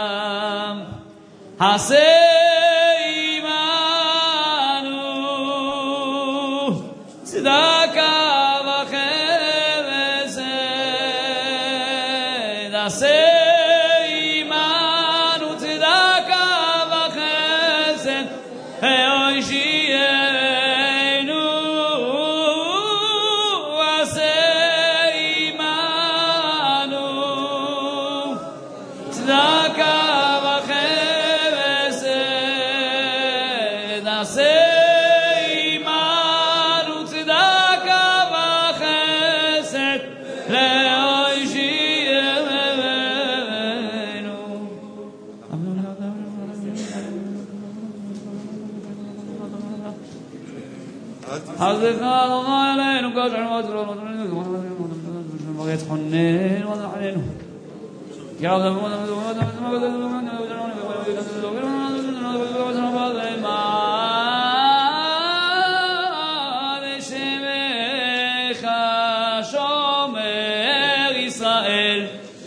עשה עמנו צדקה וחסד עשה עמנו צדקה וחסד והושיענו עשה עמנו צדקה וחסד עשה עמנו צדקה וחסד להושיענו חזק אדוני אלינו כאשר מזרנו מגץ חונן וזחננו כי עבד המון ושמך שומר ישראל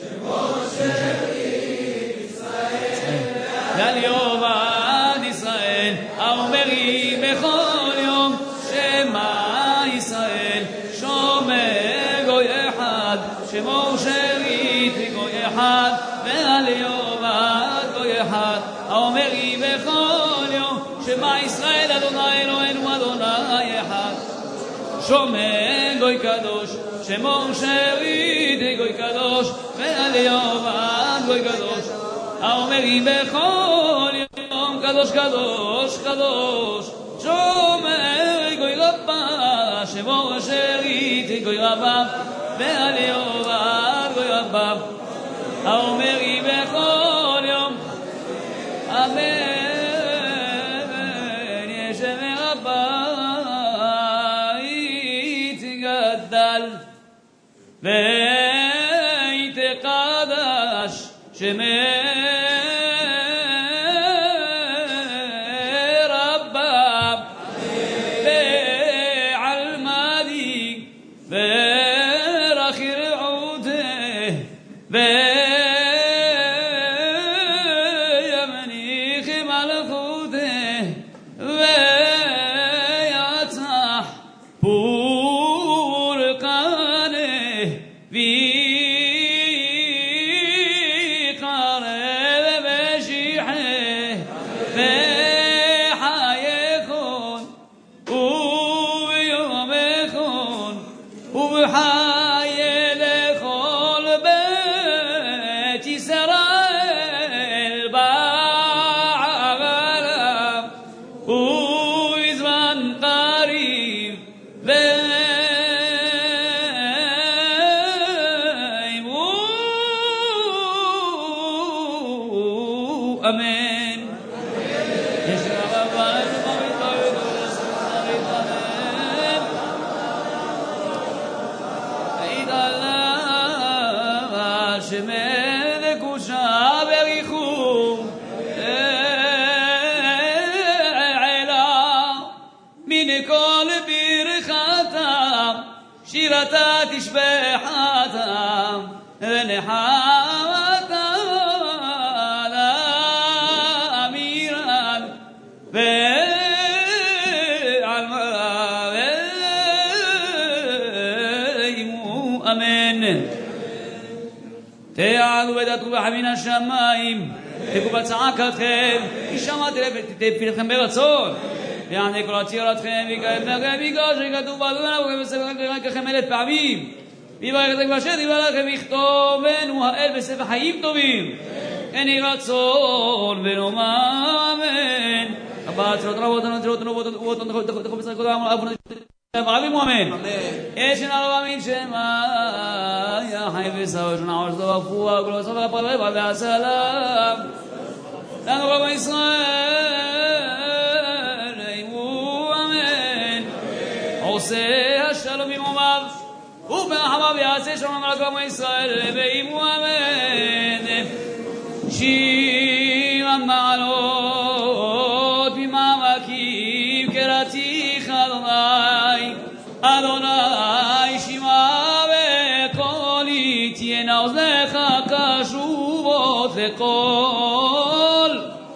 ועל יובד ישראל האומרים בכל יום שמה ישראל שומר גוי אחד שמו שרית גוי אחד ועל יובד גוי אחד האומרים בכל יום שמה ישראל אדוני אלוהינו אדוני אחד שומר גוי קדוש שמו שרית גוי קדוש ועל יובד גוי קדוש האומרים בכל יום קדוש קדוש קדוש שומר גוי רבה שמו שרית גוי רבה ועל יובד גוי רבה האומרים בכל יום אמן ישב הבית גדל ויתקדש שמך ורח ירעותה שירתה תשבחתם ונחמתה לאמירן ועל ואימו אמן. תעלו ודתו בחבין השמיים תקו בצעקתכם כי שמעתי תפילתכם ברצון ויענה כל עצירתכם ויקיים לכם בגלל שכתוב באדוני אבותיכם בספר לכם אלף פעמים ויברך את הכבשר תברכם ויכתובנו האל בספר חיים טובים כן יהי רצון ונאמר אמן. הבא צרות רבות הנצרות נבואות נבואות תכו בספר קודם אבונו אברהם אמן. יש נער אמן שמה יא חי וסעו שנעור שדו אפוה כל הספר הפרב והסלם לנו רב ישראל אימו אמן. עושה השלום במרומיו וברחמיו יעשה שלום על רב ישראל ואימו אמן. שיר המעלות במעמקים קראתיך אדוני אדוני שמע בקולי תהיינה אוזניך קשובות לכל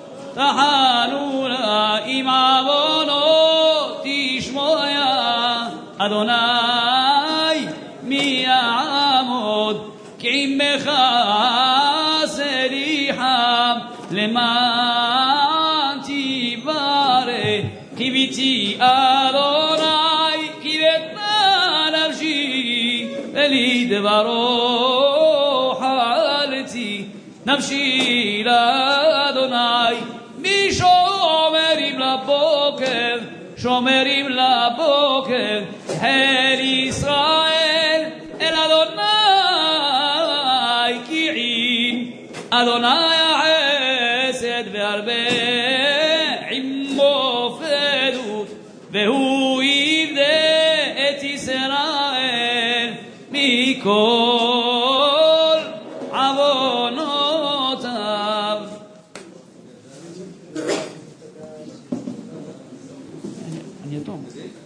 תחנונה עם עוונות תשמע אדוני מי יעמוד כי עמך סליחה למען תברך קיוויתי אדוני קיוותה נפשי ולדברו חלתי נפשי לאדוני משומרים לבוקר שומרים לבוקר אל ישראל אל אדוני כי עין אדוני החסד והרבה עמו פדות והוא יפדה את ישראל מכל עוונותיו. אני יתום.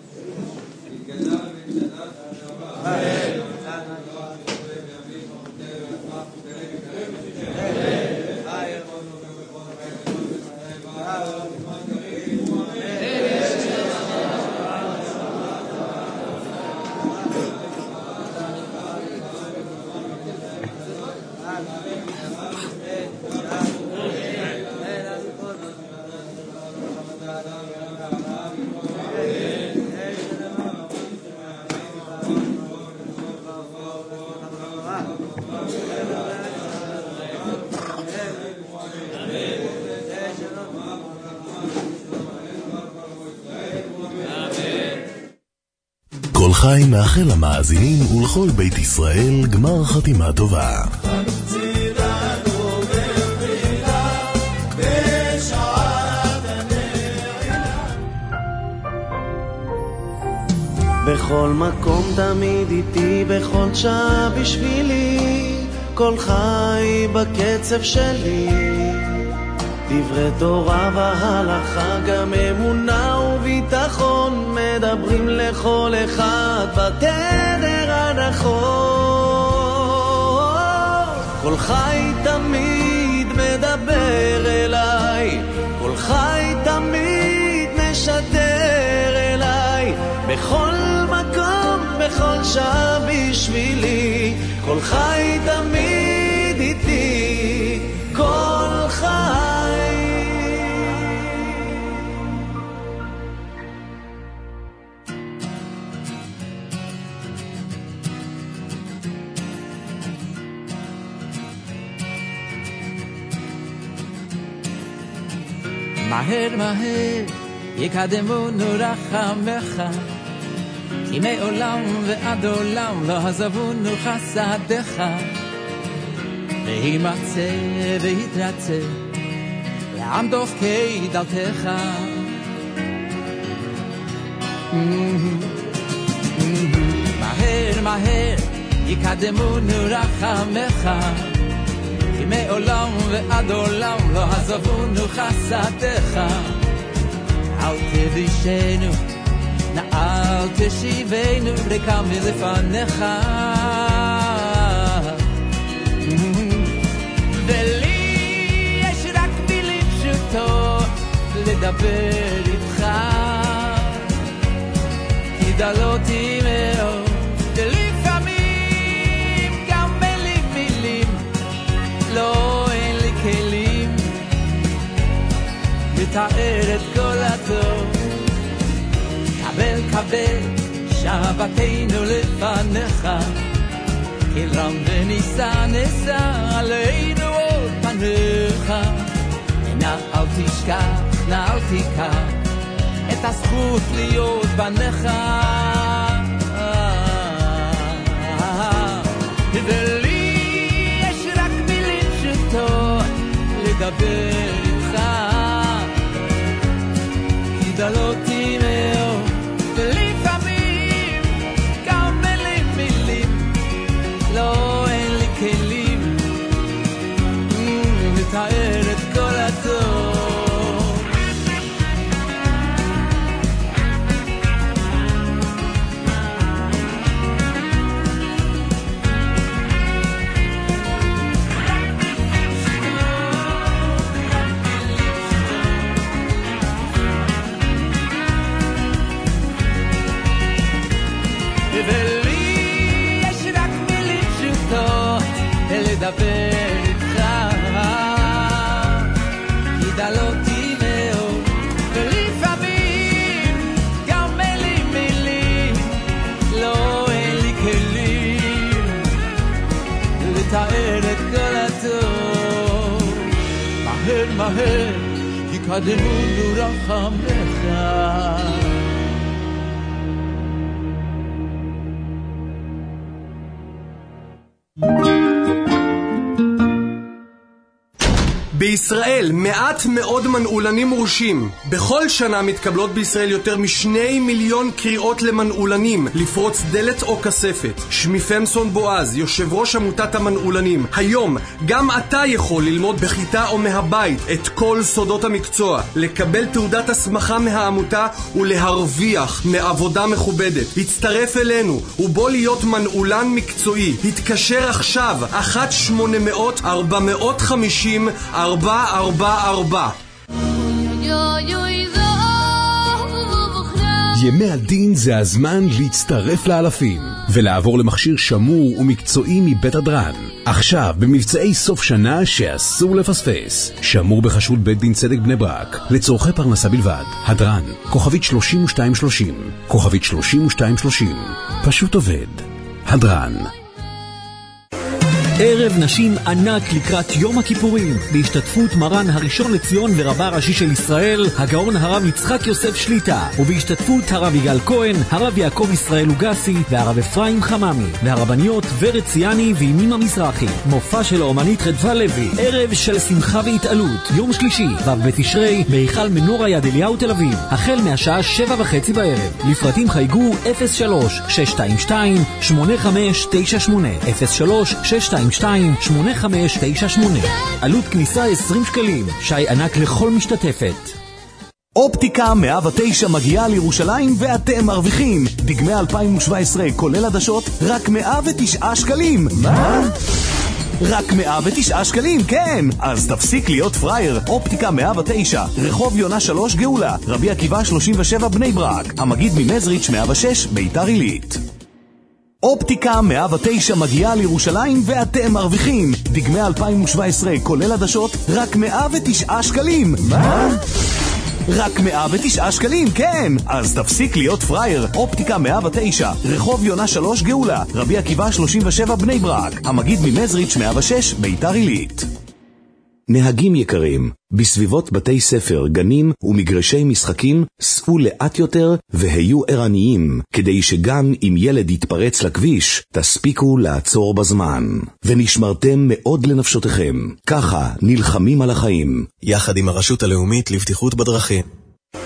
כל חי מאחל למאזינים ולכל בית ישראל גמר חתימה טובה. בכל מקום תמיד איתי, בכל שעה בשבילי, כל חי בקצב שלי. דברי תורה והלכה, גם אמונה וביטחון, מדברים לכל אחד בתדר הנכון. כל חי תמיד מדבר אליי, כל חי תמיד משדר אליי, בכל מקום, בכל שעה בשבילי, כל חי תמיד איתי, כל חי. מהר מהר יקדמונו רחמך, כי מעולם ועד עולם לא עזבונו חסדך, וימצא ויתרצה לעם דופקי דלתך. מהר מהר יקדמונו רחמך, כי מעולם ועד עולם לא עזבונו חסדך. אל תבישנו נעל תשיבנו ריקה מלפניך ולי יש רק מילים פשוטות לדבר איתך כי דלותי מאוד ולפעמים גם מילים מילים לא אין לי כלים לתאר את כל הטוב קבל קבל שבתנו לפניך כי רם וניסה ניסה עלינו עוד פניך נא אל תשכח נא אל תיקח את הזכות להיות בניך ולי יש רק מילים פשוטות לדבר איתך כי דלותי מאוד ולפעמים גם מילים מילים לא אין לי כלים לתאר את כל הטוב ולי יש רק מילים פשוטות לדבר איתך כי דלותי מאוד ולפעמים גם מילים מילים לא אין לי כלים לתאר את כל הטוב מהר מהר יקדמנו רחמך בישראל מעט מאוד מנעולנים מורשים. בכל שנה מתקבלות בישראל יותר משני מיליון קריאות למנעולנים לפרוץ דלת או כספת. שמי פמסון בועז, יושב ראש עמותת המנעולנים. היום גם אתה יכול ללמוד בכיתה או מהבית את כל סודות המקצוע, לקבל תעודת הסמכה מהעמותה ולהרוויח מעבודה מכובדת. הצטרף אלינו ובוא להיות מנעולן מקצועי. התקשר עכשיו אחת שמונה מאות ארבע מאות חמישים ארבע ארבע ארבע. ימי הדין זה הזמן להצטרף לאלפים ולעבור למכשיר שמור ומקצועי מבית הדרן. עכשיו במבצעי סוף שנה שאסור לפספס. שמור בחשוד בית דין צדק בני ברק לצורכי פרנסה בלבד. הדרן, כוכבית שלושים ושתיים שלושים, כוכבית שלושים ושתיים שלושים. פשוט עובד. הדרן. ערב נשים ענק לקראת יום הכיפורים בהשתתפות מרן הראשון לציון ורבה ראשי של ישראל הגאון הרב יצחק יוסף שליטה ובהשתתפות הרב יגאל כהן, הרב יעקב ישראל לוגסי והרב אפרים חממי והרבניות ורד ציאני ואימים מזרחי. מופע של האומנית חדווה לוי, ערב של שמחה והתעלות, יום שלישי ו' בתשרי בהיכל מנורה יד אליהו תל אביב החל מהשעה שבע וחצי בערב. לפרטים חייגו אפס שלוש שש שתיים שתיים שמונה חמש תשע שמונה אפס שלוש שש שתיים שתיים שמונה חמש תשע שמונה. עלות כניסה עשרים שקלים. שי ענק לכל משתתפת. אופטיקה מאה ותשע מגיעה לירושלים ואתם מרוויחים דגמי אלפיים שבע עשרה כולל עדשות רק מאה ותשעה שקלים. מה? רק מאה ותשעה שקלים, כן. אז תפסיק להיות פרייר. אופטיקה מאה ותשע, רחוב יונה שלוש גאולה, רבי עקיבא שלושים ושבע בני ברק, המגיד ממזריץ' מאה ושש ביתר עילית. אופטיקה מאה ותשע מגיעה לירושלים ואתם מרוויחים דגמי אלפיים שבע עשרה כולל עדשות רק מאה ותשעה שקלים. מה? רק מאה ותשעה שקלים, כן. אז תפסיק להיות פרייר. אופטיקה מאה ותשע, רחוב יונה שלוש גאולה, רבי עקיבא שלושים ושבע בני ברק, המגיד ממזריץ' מאה ושש ביתר עילית. נהגים יקרים, בסביבות בתי ספר, גנים ומגרשי משחקים, סעו לאט יותר והיו ערניים, כדי שגם אם ילד יתפרץ לכביש, תספיקו לעצור בזמן. ונשמרתם מאוד לנפשותיכם. ככה נלחמים על החיים. יחד עם הרשות הלאומית לבטיחות בדרכים.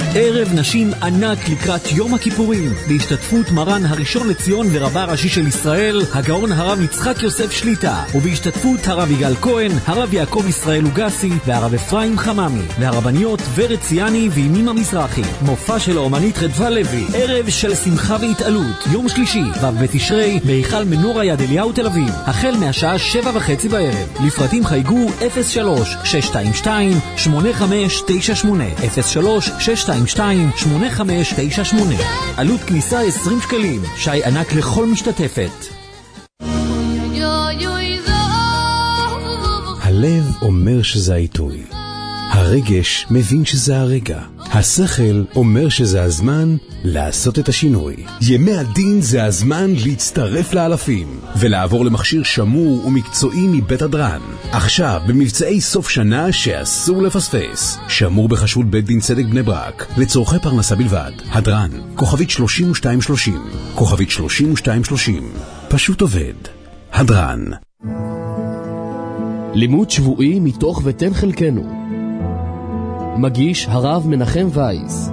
ערב נשים ענק לקראת יום הכיפורים, בהשתתפות מרן הראשון לציון ורבה הראשי של ישראל, הגאון הרב יצחק יוסף שליטה, ובהשתתפות הרב יגאל כהן, הרב יעקב ישראל לוגסי, והרב אפרים חממי, והרבניות ורד ציאני וימימה מזרחי. מופע של האומנית רדווה לוי, ערב של שמחה והתעלות, יום שלישי, ו' בתשרי, בהיכל מנורה יד אליהו תל אביב, החל מהשעה שבע וחצי בערב. לפרטים חייגו אפס שלוש שש שתיים שתיים שמונה חמש תשע שמונה, אפס שלוש שש שתיים שתיים שמונה חמש תשע שמונה. עלות כניסה עשרים שקלים, שי ענק לכל משתתפת. הלב אומר שזה העיתוי, הרגש מבין שזה הרגע, השכל אומר שזה הזמן לעשות את השינוי. ימי הדין זה הזמן להצטרף לאלפים ולעבור למכשיר שמור ומקצועי מבית הדרן. עכשיו במבצעי סוף שנה שאסור לפספס. שמור בחשבות בית דין צדק בני ברק לצורכי פרנסה בלבד. הדרן, כוכבית שלושים ושתיים שלושים, כוכבית שלושים ושתיים שלושים. פשוט עובד. הדרן. לימוד שבועי מתוך ותן חלקנו, מגיש הרב מנחם וייס.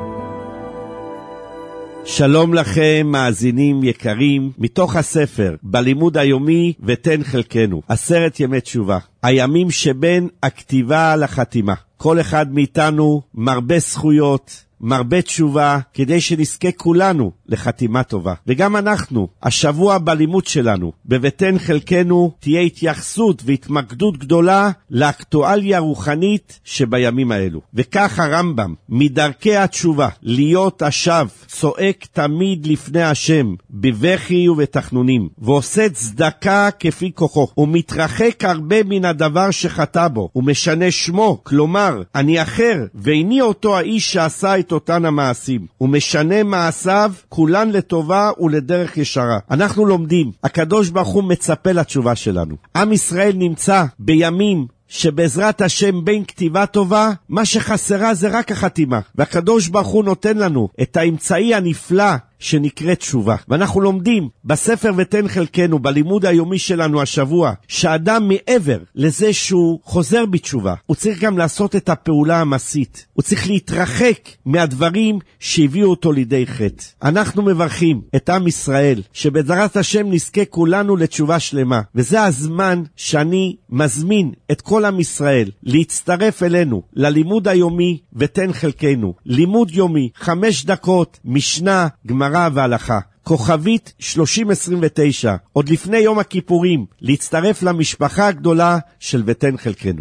שלום לכם מאזינים יקרים, מתוך הספר בלימוד היומי ותן חלקנו, עשרת ימי תשובה, הימים שבין הכתיבה לחתימה. כל אחד מאיתנו מרבה זכויות, מרבה תשובה, כדי שנזכה כולנו לחתימה טובה. וגם אנחנו, השבוע בלימוד שלנו, בבתן חלקנו, תהיה התייחסות והתמקדות גדולה לאקטואליה רוחנית שבימים האלו. וכך הרמב"ם, מדרכי התשובה, להיות השב, צועק תמיד לפני השם, בבכי ובתחנונים, ועושה צדקה כפי כוחו, ומתרחק הרבה מן הדבר שחטא בו, ומשנה שמו, כלומר, אני אחר, ואיני אותו האיש שעשה את אותן המעשים, ומשנה מעשיו כולן לטובה ולדרך ישרה. אנחנו לומדים, הקדוש ברוך הוא מצפה לתשובה שלנו. עם ישראל נמצא בימים שבעזרת השם בין כתיבה טובה, מה שחסרה זה רק החתימה, והקדוש ברוך הוא נותן לנו את האמצעי הנפלא שנקרא תשובה. ואנחנו לומדים בספר ותן חלקנו, בלימוד היומי שלנו השבוע, שאדם מעבר לזה שהוא חוזר בתשובה, הוא צריך גם לעשות את הפעולה המעשית. הוא צריך להתרחק מהדברים שהביאו אותו לידי חטא. אנחנו מברכים את עם ישראל שבעזרת השם נזכה כולנו לתשובה שלמה, וזה הזמן שאני מזמין את כל עם ישראל להצטרף אלינו ללימוד היומי ותן חלקנו. לימוד יומי, חמש דקות, משנה, גמרא והלכה. כוכבית שלושים עשרים ותשע, עוד לפני יום הכיפורים, להצטרף למשפחה הגדולה של ותן חלקנו.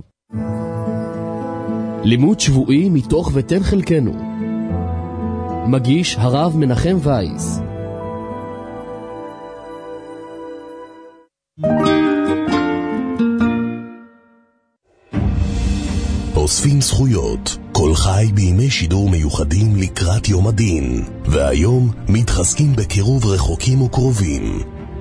לימוד שבועי מתוך ותן חלקנו, מגיש הרב מנחם וייס. אוספים זכויות, כל חי בימי שידור מיוחדים לקראת יום הדין, והיום מתחזקים בקירוב רחוקים וקרובים.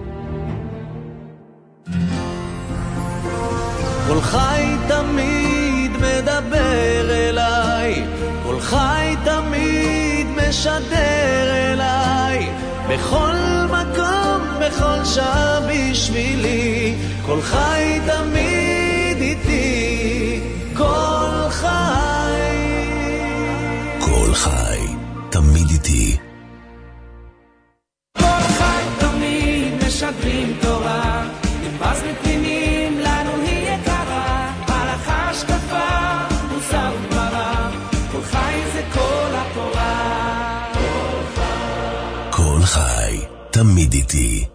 כל חי תמיד מדבר אליי, כל חי תמיד משדר אליי, בכל מקום, בכל שעה בשבילי, כל חי תמיד איתי, כל חי, כל חי תמיד איתי. כל חי תמיד משדרים תורה, נדבס מפנימים לנו היא יקרה, הלכה השקפה מוסר וגמרא, כל חי זה כל התורה. כל חי תמיד איתי.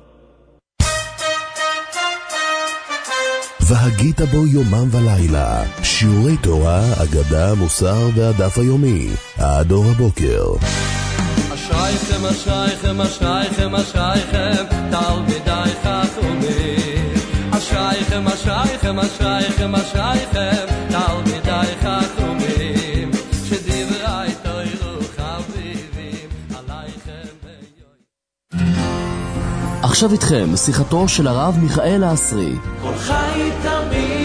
והגית בו יומם ולילה, שיעורי תורה, אגדה, מוסר והדף היומי, עד אור הבוקר. אשרייכם, אשרייכם, אשרייכם, אשרייכם, תלמידי חכמים. אשרייכם, אשרייכם, אשרייכם, אשרייכם, תלמידי חכמים, שדברי תורה חביבים עליכם ביום. עכשיו איתכם שיחתו של הרב מיכאל העשרי. כל חי תמיד